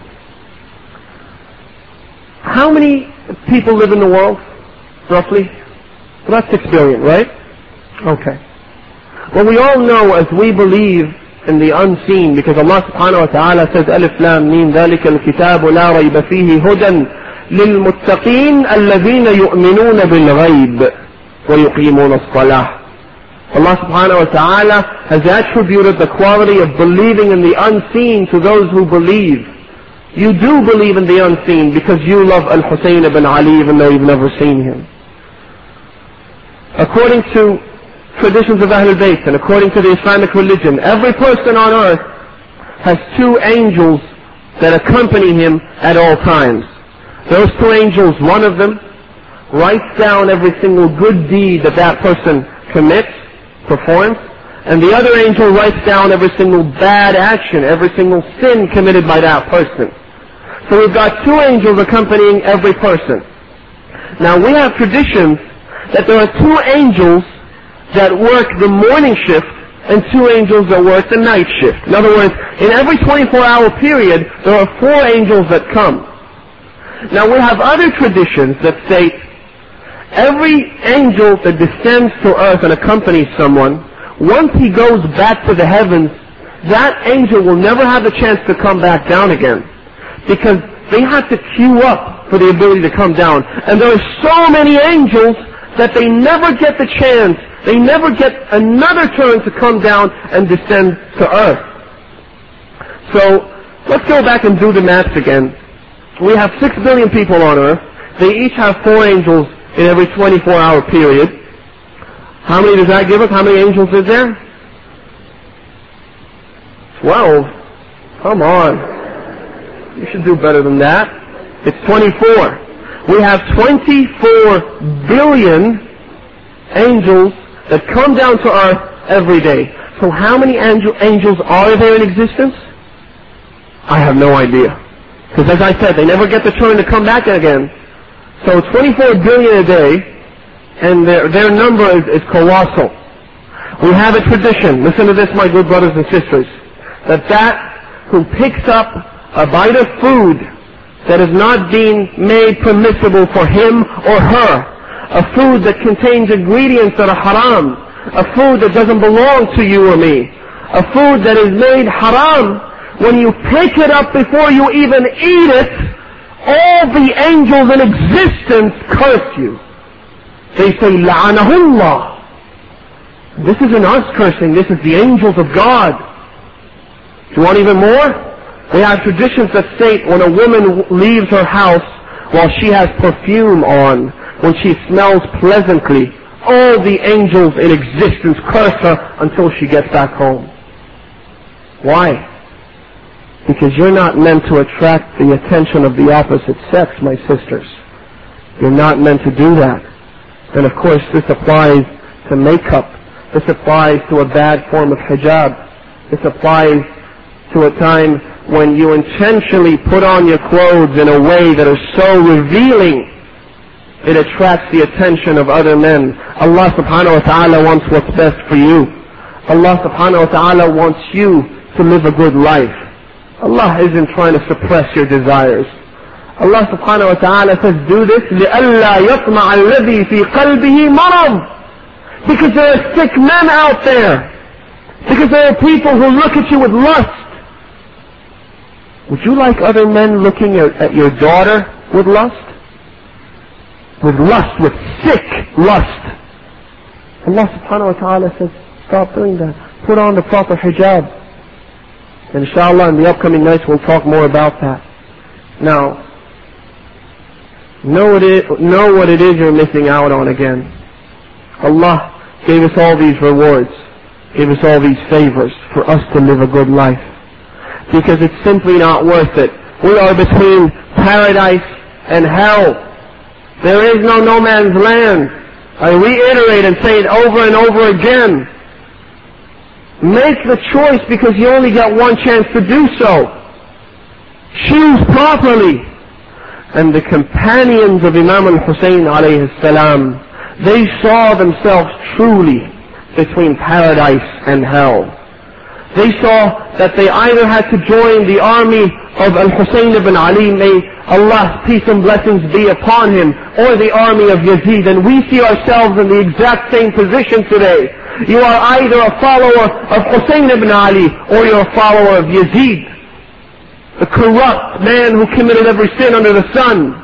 How many people live in the world, roughly? About six billion, right? Okay. Well, we all know, as we believe in the unseen, because Allah subhanahu wa ta'ala says, Alif Lam Mim, ذَلِكَ الْكِتَابُ لَا رَيْبَ فِيهِ هُدًى لِلْمُتَّقِينَ الَّذِينَ يُؤْمِنُونَ بِالْغَيْبِ وَيُقِيمُونَ الصَّلَاةِ. Allah subhanahu wa ta'ala has attributed the quality of believing in the unseen to those who believe. You do believe in the unseen because you love Al-Husayn ibn Ali even though you've never seen him. According to traditions of Ahlul Bayt and according to the Islamic religion, every person on earth has two angels that accompany him at all times. Those two angels, one of them writes down every single good deed that that person commits, performs, and the other angel writes down every single bad action, every single sin committed by that person. So we've got two angels accompanying every person. Now we have traditions that there are two angels that work the morning shift and two angels that work the night shift. In other words, in every twenty-four hour period, there are four angels that come. Now we have other traditions that state every angel that descends to earth and accompanies someone, once he goes back to the heavens, that angel will never have the chance to come back down again. Because they have to queue up for the ability to come down. And there are so many angels that they never get the chance, they never get another turn to come down and descend to earth. So, let's go back and do the maths again. We have six billion people on earth. They each have four angels in every twenty-four hour period. How many does that give us? How many angels is there? Twelve. Come on. You should do better than that. It's twenty-four. We have twenty-four billion angels that come down to earth every day. So how many angel, angels are there in existence? I have no idea. Because as I said, they never get the turn to come back again. So twenty-four billion a day, and their, their number is, is colossal. We have a tradition, listen to this, my good brothers and sisters, that that who picks up a bite of food that is not being made permissible for him or her, a food that contains ingredients that are haram, a food that doesn't belong to you or me, a food that is made haram, when you pick it up before you even eat it, all the angels in existence curse you. They say, La'anahullah. This isn't us cursing, this is the angels of God. Do you want even more? We have traditions that state when a woman leaves her house while she has perfume on, when she smells pleasantly, all the angels in existence curse her until she gets back home. Why? Because you're not meant to attract the attention of the opposite sex, my sisters. You're not meant to do that. And of course this applies to makeup. This applies to a bad form of hijab. This applies to a time when you intentionally put on your clothes in a way that is so revealing, it attracts the attention of other men. Allah subhanahu wa ta'ala wants what's best for you. Allah subhanahu wa ta'ala wants you to live a good life. Allah isn't trying to suppress your desires. Allah subhanahu wa ta'ala says, do this لِأَلَّا يَطْمَعَ الَّذِي فِي قَلْبِهِ مَرَضٍ. Because there are sick men out there. Because there are people who look at you with lust. Would you like other men looking at, at your daughter with lust? With lust, with sick lust. Allah subhanahu wa ta'ala says, stop doing that. Put on the proper hijab. And inshallah in the upcoming nights we'll talk more about that. Now, know what it, know what it is you're missing out on again. Allah gave us all these rewards, gave us all these favors for us to live a good life. Because it's simply not worth it. We are between paradise and hell. There is no no man's land. I reiterate and say it over and over again. Make the choice because you only got one chance to do so. Choose properly. And the companions of Imam al-Hussein alayhi salam, they saw themselves truly between paradise and hell. They saw that they either had to join the army of Al-Hussein ibn Ali, may Allah's peace and blessings be upon him, or the army of Yazid. And we see ourselves in the exact same position today. You are either a follower of Hussein ibn Ali, or you're a follower of Yazid, the corrupt man who committed every sin under the sun.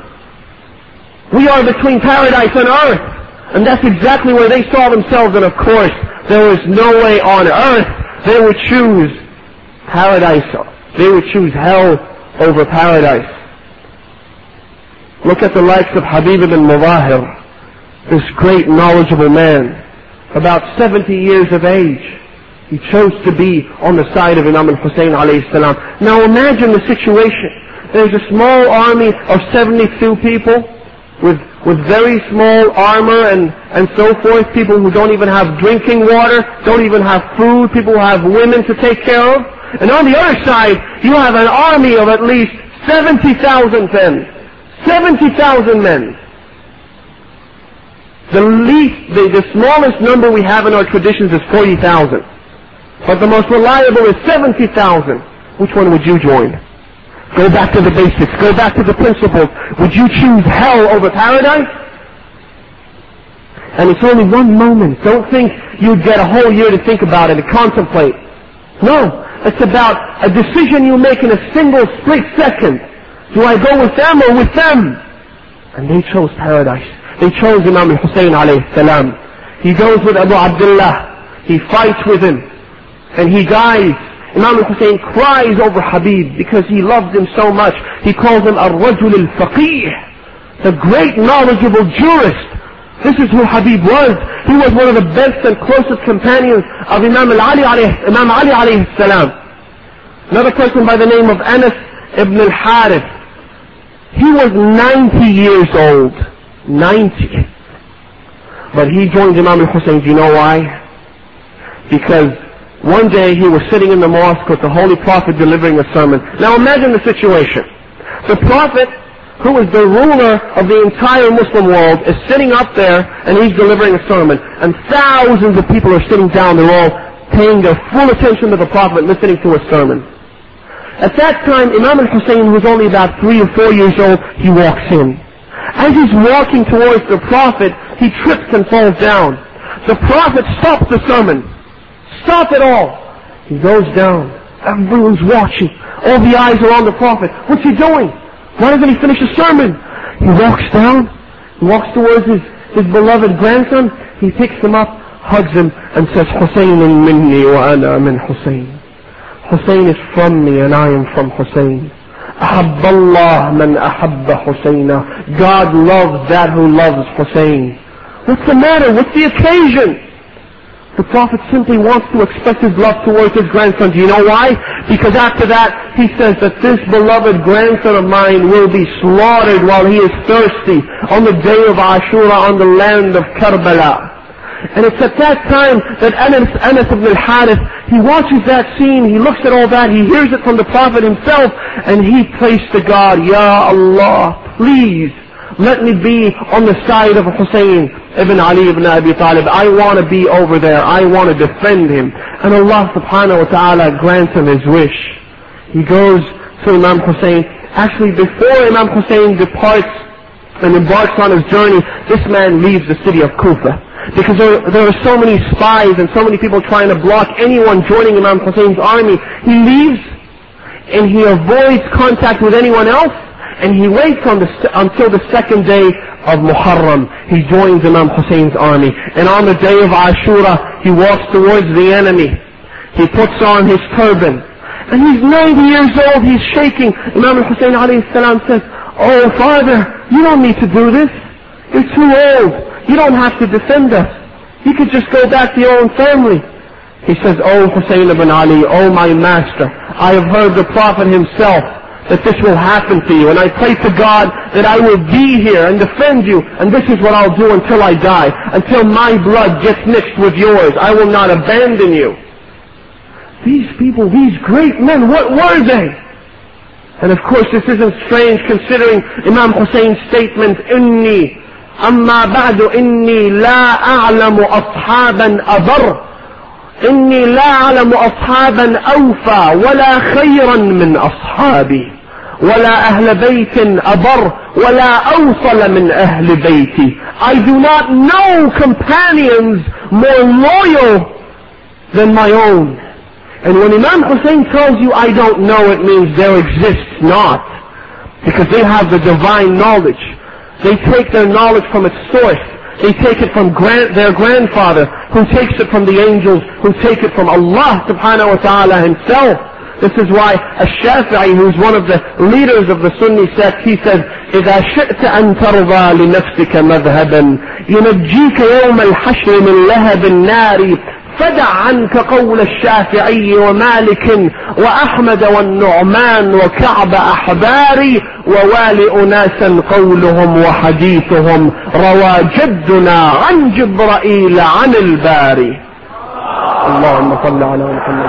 We are between paradise and earth. And that's exactly where they saw themselves. And of course, there was no way on earth they would choose paradise. They would choose hell over paradise. Look at the likes of Habib ibn Mudahir, this great knowledgeable man, about seventy years of age. He chose to be on the side of Imam al-Hussein alayhi salam. Now imagine the situation. There's a small army of seventy-two people with with very small armor and, and so forth, people who don't even have drinking water, don't even have food, people who have women to take care of. And on the other side, you have an army of at least seventy thousand men. seventy thousand men. The least, the, the smallest number we have in our traditions is forty thousand. But the most reliable is seventy thousand. Which one would you join? Go back to the basics. Go back to the principles. Would you choose hell over paradise? And it's only one moment. Don't think you'd get a whole year to think about it and contemplate. No. It's about a decision you make in a single split second. Do I go with them or with them? And they chose paradise. They chose Imam al-Hussein alayhi salam. He goes with Abu Abdullah. He fights with him. And he dies. Imam al-Hussein cries over Habib because he loved him so much. He calls him Ar-Rajul al-Faqih, the great knowledgeable jurist. This is who Habib was. He was one of the best and closest companions of Imam Ali alayhi, Imam Ali alayhi salam. Another person by the name of Anas ibn al-Harith. He was ninety years old. ninety. But he joined Imam al-Hussein. Do you know why? Because one day he was sitting in the mosque with the Holy Prophet delivering a sermon. Now imagine the situation. The Prophet who is the ruler of the entire Muslim world, is sitting up there and he's delivering a sermon. And thousands of people are sitting down. They're all paying their full attention to the Prophet, listening to a sermon. At that time, Imam al-Hussein, who was only about three or four years old, he walks in. As he's walking towards the Prophet, he trips and falls down. The Prophet stops the sermon. Stop it all. He goes down. Everyone's watching. All the eyes are on the Prophet. What's he doing? Why doesn't he finish the sermon? He walks down. He walks towards his, his beloved grandson. He picks him up, hugs him, and says, Husaynun minni wa ana min Husayn. Hussein is from me and I am from Hussein. Ahabballah man ahabba Husayna. God loves that who loves Hussein. What's the matter? What's the occasion? The Prophet simply wants to express his love towards his grandson. Do you know why? Because after that, he says that this beloved grandson of mine will be slaughtered while he is thirsty on the day of Ashura on the land of Karbala. And it's at that time that Anas, Anas ibn al-Harith, he watches that scene, he looks at all that, he hears it from the Prophet himself, and he prays to God, Ya Allah, please, let me be on the side of Hussein ibn Ali ibn Abi Talib. I want to be over there. I want to defend him. And Allah subhanahu wa ta'ala grants him his wish. He goes to Imam Hussein. Actually, before Imam Hussein departs and embarks on his journey, this man leaves the city of Kufa. Because there, there are so many spies and so many people trying to block anyone joining Imam Hussein's army. He leaves and he avoids contact with anyone else. And he waits on the, until the second day of Muharram. He joins Imam Hussein's army. And on the day of Ashura, he walks towards the enemy. He puts on his turban. And he's ninety years old, he's shaking. Imam Hussein alayhi salam says, Oh father, you don't need to do this. You're too old. You don't have to defend us. You could just go back to your own family. He says, Oh Hussein ibn Ali, oh my master, I have heard the Prophet himself that this will happen to you, and I pray to God that I will be here and defend you, and this is what I'll do until I die, until my blood gets mixed with yours. I will not abandon you. These people, these great men, what were they? And of course this isn't strange considering Imam Hussein's statement, Inni, amma ba'du inni la a'lamu ashaban abar. إني لا أعلم أصحابا أوفى ولا خيرا من أصحابي ولا أهل بيت أبر ولا أوصل من أهل بيتي. I do not know companions more loyal than my own. And when Imam Hussein tells you I don't know, it means there exists not. Because they have the divine knowledge. They take their knowledge from its source. They take it from grand, their grandfather, who takes it from the angels, who take it from Allah subhanahu wa ta'ala himself. This is why Ash-Shafi'i, who's one of the leaders of the Sunni sect, he says, إِذَا شِئْتَ أَن تَرْضَى لِنَفْسِكَ مَذْهَبًا يُنَجِّيكَ يَوْمَ الْحَشْرِ مِنْ لَهَبِ النَّارِ فدع عنك قول الشافعي ومالك وأحمد والنعمان وكعب أحباري ووالئ ناسا قولهم وحديثهم روى جدنا عن جبرائيل عن الباري. اللهم صل على محمد.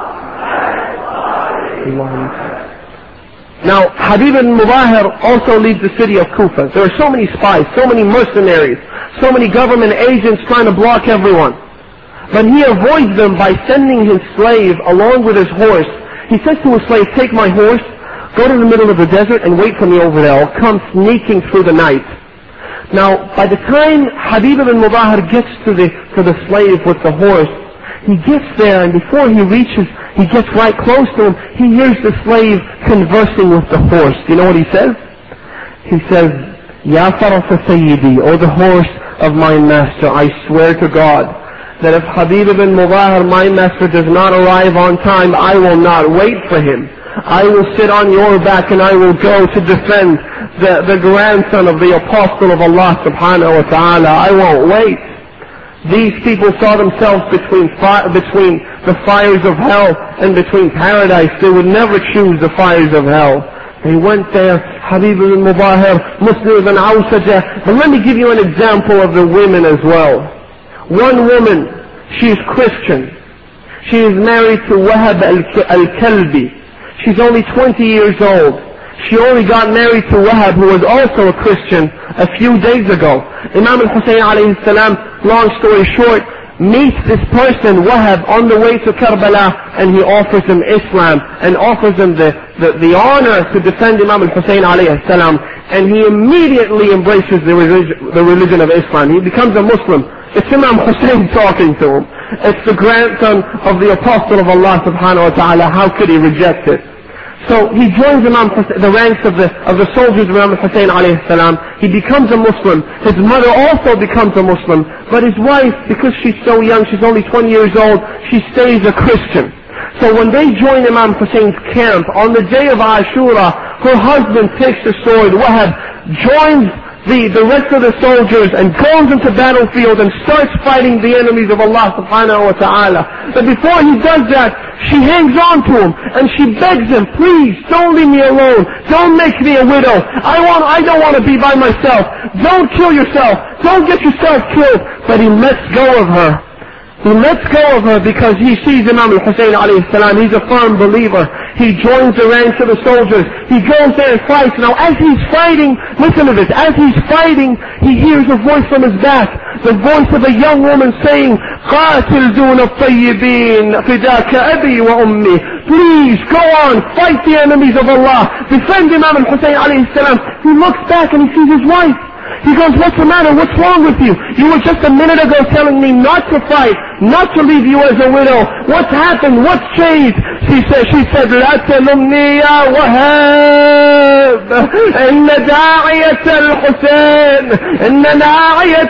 اللهم صل. Now, Habib ibn Mubahir also leads the city of Kufa. There are so many spies, so many mercenaries, so many government agents trying to block everyone. But he avoids them by sending his slave along with his horse. He says to his slave, take my horse, go to the middle of the desert and wait for me over there. I'll come sneaking through the night. Now, by the time Habib ibn Mubahir gets to the, to the slave with the horse, he gets there and before he reaches, he gets right close to him, he hears the slave conversing with the horse. You know what he says? He says, Ya Faras Sayyidi, O the horse of my master, I swear to God, that if Habib ibn Mubahir, my master, does not arrive on time, I will not wait for him. I will sit on your back and I will go to defend the, the grandson of the apostle of Allah subhanahu wa ta'ala. I won't wait. These people saw themselves between, fi- between the fires of hell and between paradise. They would never choose the fires of hell. They went there, Habib ibn Mubahir, Muslim ibn Awsajah. But let me give you an example of the women as well. One woman, she is Christian. She is married to Wahab al-Kalbi. She's only twenty years old. She only got married to Wahab, who was also a Christian, a few days ago. Imam al-Hussein alayhi salam, long story short, meets this person, Wahab, on the way to Karbala, and he offers him Islam, and offers him the, the, the honor to defend Imam al-Hussein alayhi salam, and he immediately embraces the religion, the religion of Islam. He becomes a Muslim. It's Imam Hussein talking to him. It's the grandson of the Apostle of Allah subhanahu wa ta'ala. How could he reject it? So he joins Imam Hussein, the ranks of the of the soldiers of Imam Hussein alayhi salam. He becomes a Muslim. His mother also becomes a Muslim. But his wife, because she's so young, she's only twenty years old, she stays a Christian. So when they join Imam Hussein's camp on the day of Ashura, her husband takes the sword, Wahab, joins the, the rest of the soldiers and goes into battlefield and starts fighting the enemies of Allah subhanahu wa ta'ala. But before he does that, she hangs on to him and she begs him, please don't leave me alone. Don't make me a widow. I want, I don't want to be by myself. Don't kill yourself. Don't get yourself killed. But he lets go of her. He lets go of her because he sees Imam al-Hussein alayhi salam. He's a firm believer. He joins the ranks of the soldiers. He goes there and fights. Now as he's fighting, listen to this, as he's fighting, he hears a voice from his back. The voice of a young woman saying, قَاتِلْ دُونَ الطَّيِّبِينَ فِدَاكَ أَبِي وَأُمِّي. Please, go on, fight the enemies of Allah. Defend Imam al-Hussein alayhi salam. He looks back and he sees his wife. He goes, what's the matter? What's wrong with you? You were just a minute ago telling me not to fight, not to leave you as a widow. What's happened? What's changed? She said, she said, لا تلمني يا وهاب إن داعية الحسين إن داعية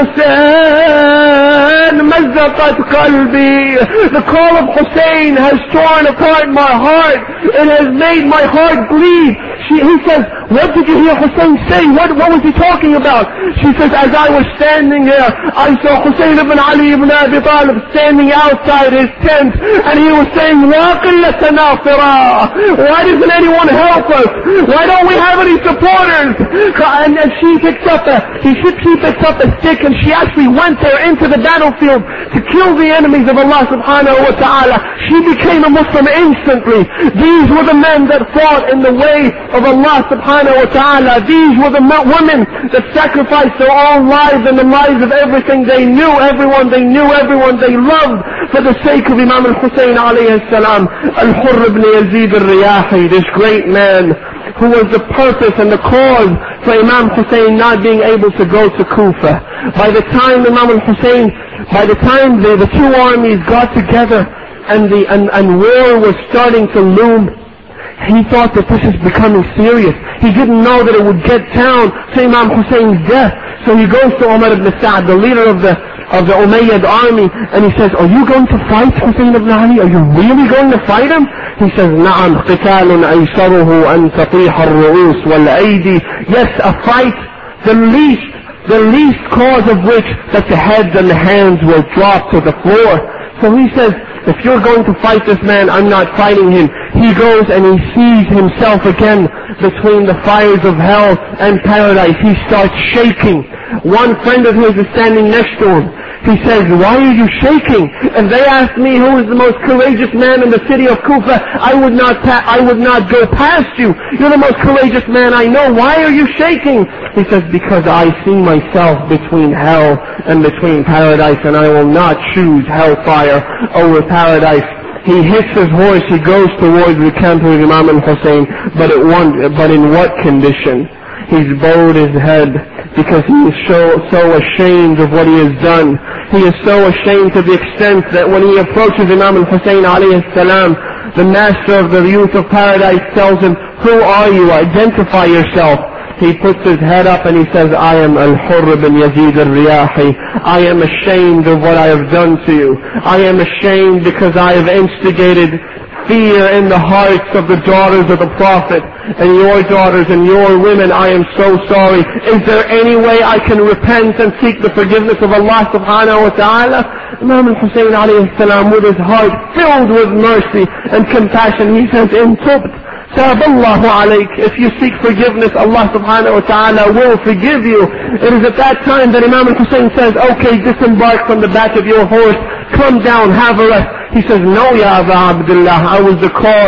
الحسين مزقت قلبي. The call of Hussein has torn apart my heart. It has made my heart bleed. She, he says, what did you hear Hussein say? What, what was he talking about? She says, as I was standing there, I saw Hussein ibn Ali ibn Abi Talib standing outside his tent, and he was saying, La qillata nafira. Why doesn't anyone help us? Why don't we have any supporters? And, and she picks up a, he, she picks up a stick, and she actually went there into the battlefield to kill the enemies of Allah subhanahu wa ta'ala. She became a Muslim instantly. These were the men that fought in the way of Allah subhanahu wa ta'ala. These were the women that sacrificed their own lives and the lives of everything they knew, everyone they knew, everyone they loved, for the sake of Imam al-Hussein alayhi salam. Al-Hurr ibn Yazid al-Riyahi, this great man who was the purpose and the cause for Imam Hussein not being able to go to Kufa. By the time Imam al-Hussein, by the time the, the two armies got together and the and, and war was starting to loom, he thought that this is becoming serious. He didn't know that it would get down to Imam Hussein's death. So he goes to Umar ibn Sa'd, the leader of the of the Umayyad army, and he says, are you going to fight Hussein ibn Ali? Are you really going to fight him? He says, نعم قتال أيسره أن تطيح الرؤوس والأيدي. Yes, a fight, the least, the least cause of which that the heads and the hands will drop to the floor. So he says, if you're going to fight this man, I'm not fighting him. He goes and he sees himself again between the fires of hell and paradise. He starts shaking. One friend of his is standing next to him. He says, why are you shaking? If they asked me who is the most courageous man in the city of Kufa, I would not pa- I would not go past you. You're the most courageous man I know. Why are you shaking? He says, because I see myself between hell and between paradise, and I will not choose hellfire over paradise. He hits his horse, he goes towards the camp of Imam al-Hussein, but, it won- but in what condition? He's bowed his head because he is so, so ashamed of what he has done. He is so ashamed to the extent that when he approaches Imam al-Hussein alayhi salam, the master of the youth of paradise tells him, who are you? Identify yourself. He puts his head up and he says, I am Al-Hurr ibn Yazid al-Riyahi. I am ashamed of what I have done to you. I am ashamed because I have instigated fear in the hearts of the daughters of the Prophet and your daughters and your women. I am so sorry. Is there any way I can repent and seek the forgiveness of Allah subhanahu wa ta'ala? Imam al-Hussein alayhi salam, with his heart filled with mercy and compassion, he says, in tubt, Tab Allahu alayk. If you seek forgiveness, Allah subhanahu wa ta'ala will forgive you. It is at that time that Imam al-Hussein says, okay, disembark from the back of your horse, come down, have a rest. He says, no, Ya Aba Abdullah, I was the cause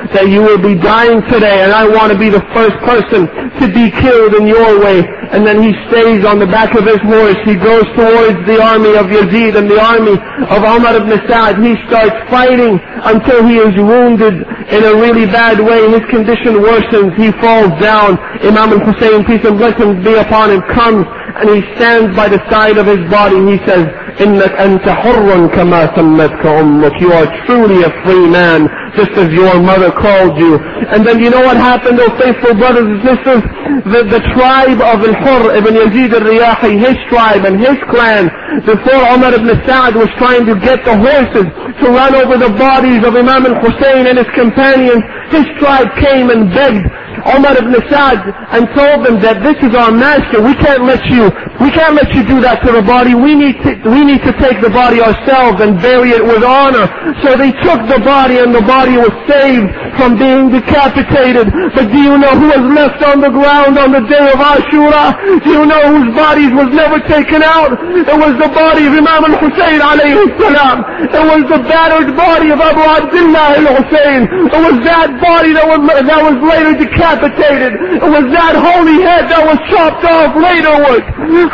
that you will be dying today, and I want to be the first person to be killed in your way. And then he stays on the back of his horse. He goes towards the army of Yazid and the army of Umar ibn Sa'd. He starts fighting until he is wounded in a really bad way. His condition worsens. He falls down. Imam al-Hussein, peace and blessings be upon him, comes and he stands by the side of his body. He says, إِنَّكَ أَنْتَ حُرٌّ كَمَا سَمَّتْكَ أُمُّكَ. You are truly a free man, just as your mother called you. And then you know what happened, oh faithful brothers and sisters? The, the tribe of Al-Hurr ibn Yazid al-Riyahi, his tribe and his clan, before Umar ibn Sa'd was trying to get the horses to run over the bodies of Imam al-Hussein and his companions, his tribe came and begged Umar ibn Sa'd and told them that this is our master. We can't let you, we can't let you do that to the body. We need to, we need to take the body ourselves and bury it with honor. So they took the body, and the body was saved from being decapitated. But do you know who was left on the ground on the day of Ashura? Do you know whose bodies was never taken out? It was the body of Imam al-Hussein alayhi salam. It was the battered body of Abu Abdullah al-Hussein. It was that body that was, that was later decapitated. It was that holy head that was chopped off laterwards.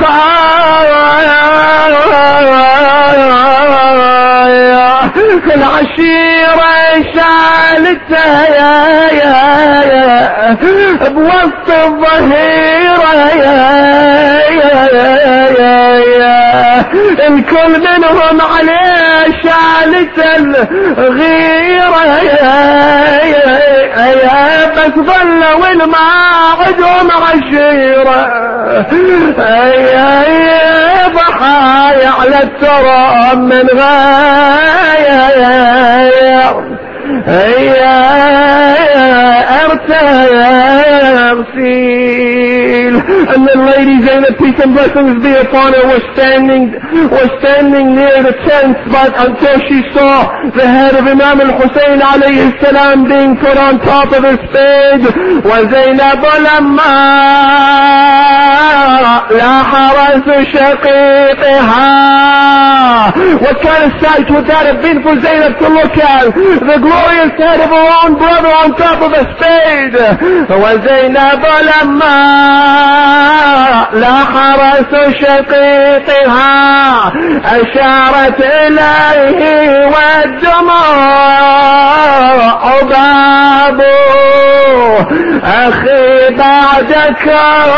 العشيرة شالتها يا يا يا بوسط الظهيرة يا يا يا يا الكل منهم عليه شالت الغيرة يا يا يا بس ظلوا والما عدهم عشيرة يا يا ضحايا على التراب من غاية يا أرتغسيل. And then Lady Zainab, peace and blessings be upon her, was standing, was standing near the tent, but until she saw the head of Imam al-Hussein alayhi salam being put on top of his spade. وزينب لما لاح رأس شقيقها. What kind of sight would that have been for Zainab to look at? The glorious head of her own brother on top of a spade. وزينب لما لاح رأس شقيقها أشارت إليه والدموع بابه أخي بعدك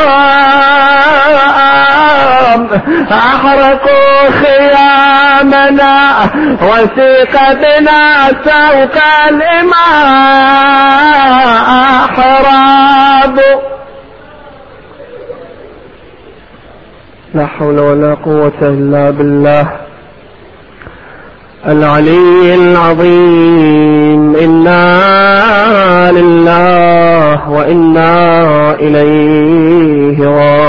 أحرقوا خيامنا وثيق بنا سوق الإماء أحراب. لا حول ولا قوة إلا بالله العلي العظيم. إنا لله وإنا إليه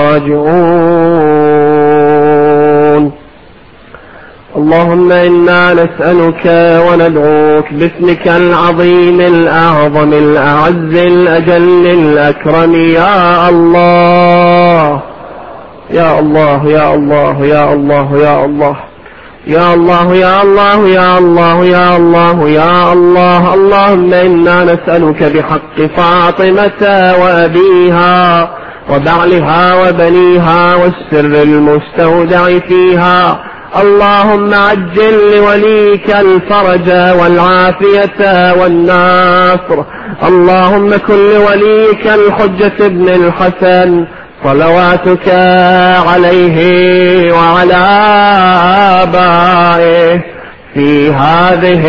راجعون. اللهم إنا نسألك وندعوك باسمك العظيم الأعظم الأعز الأجل الأكرم يا الله يا الله يا الله يا الله يا الله يا الله يا الله يا الله يا الله يا الله. اللهم إنا نسألك بحق فاطمة وأبيها وبعلها وبنيها والسر المستودع فيها. اللهم عجل لوليك الفرج والعافية والنصر. اللهم كن لوليك الحجة ابن الحسن صلواتك عليه وعلى آبائه في هذه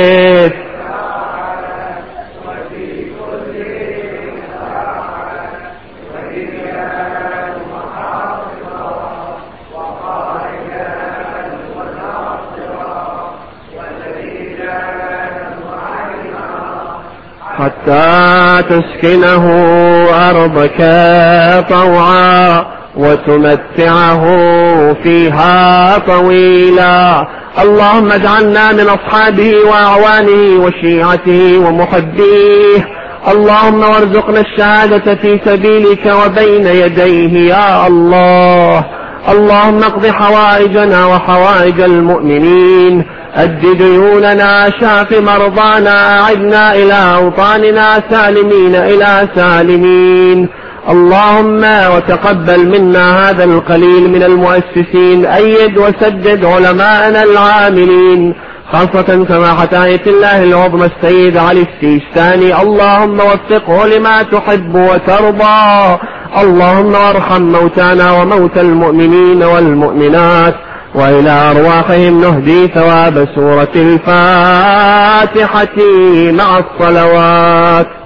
حتى تسكنه أرضك طوعا وتمتعه فيها طويلا. اللهم اجعلنا من أصحابه وأعوانه وشيعته ومحبيه. اللهم وارزقنا الشهادة في سبيلك وبين يديه يا الله. اللهم اقض حوائجنا وحوائج المؤمنين أد ديوننا، شاف مرضانا، أعدنا إلى أوطاننا سالمين إلى سالمين. اللهم وتقبل منا هذا القليل من المؤسسين، أيد وسدد علماءنا العاملين، خاصة سماحة آية الله العظمى السيد علي السيستاني، اللهم وفقه لما تحب وترضى. اللهم ارحم موتانا وموتى المؤمنين والمؤمنات، وإلى أرواحهم نهدي ثواب سورة الفاتحة مع الصلوات.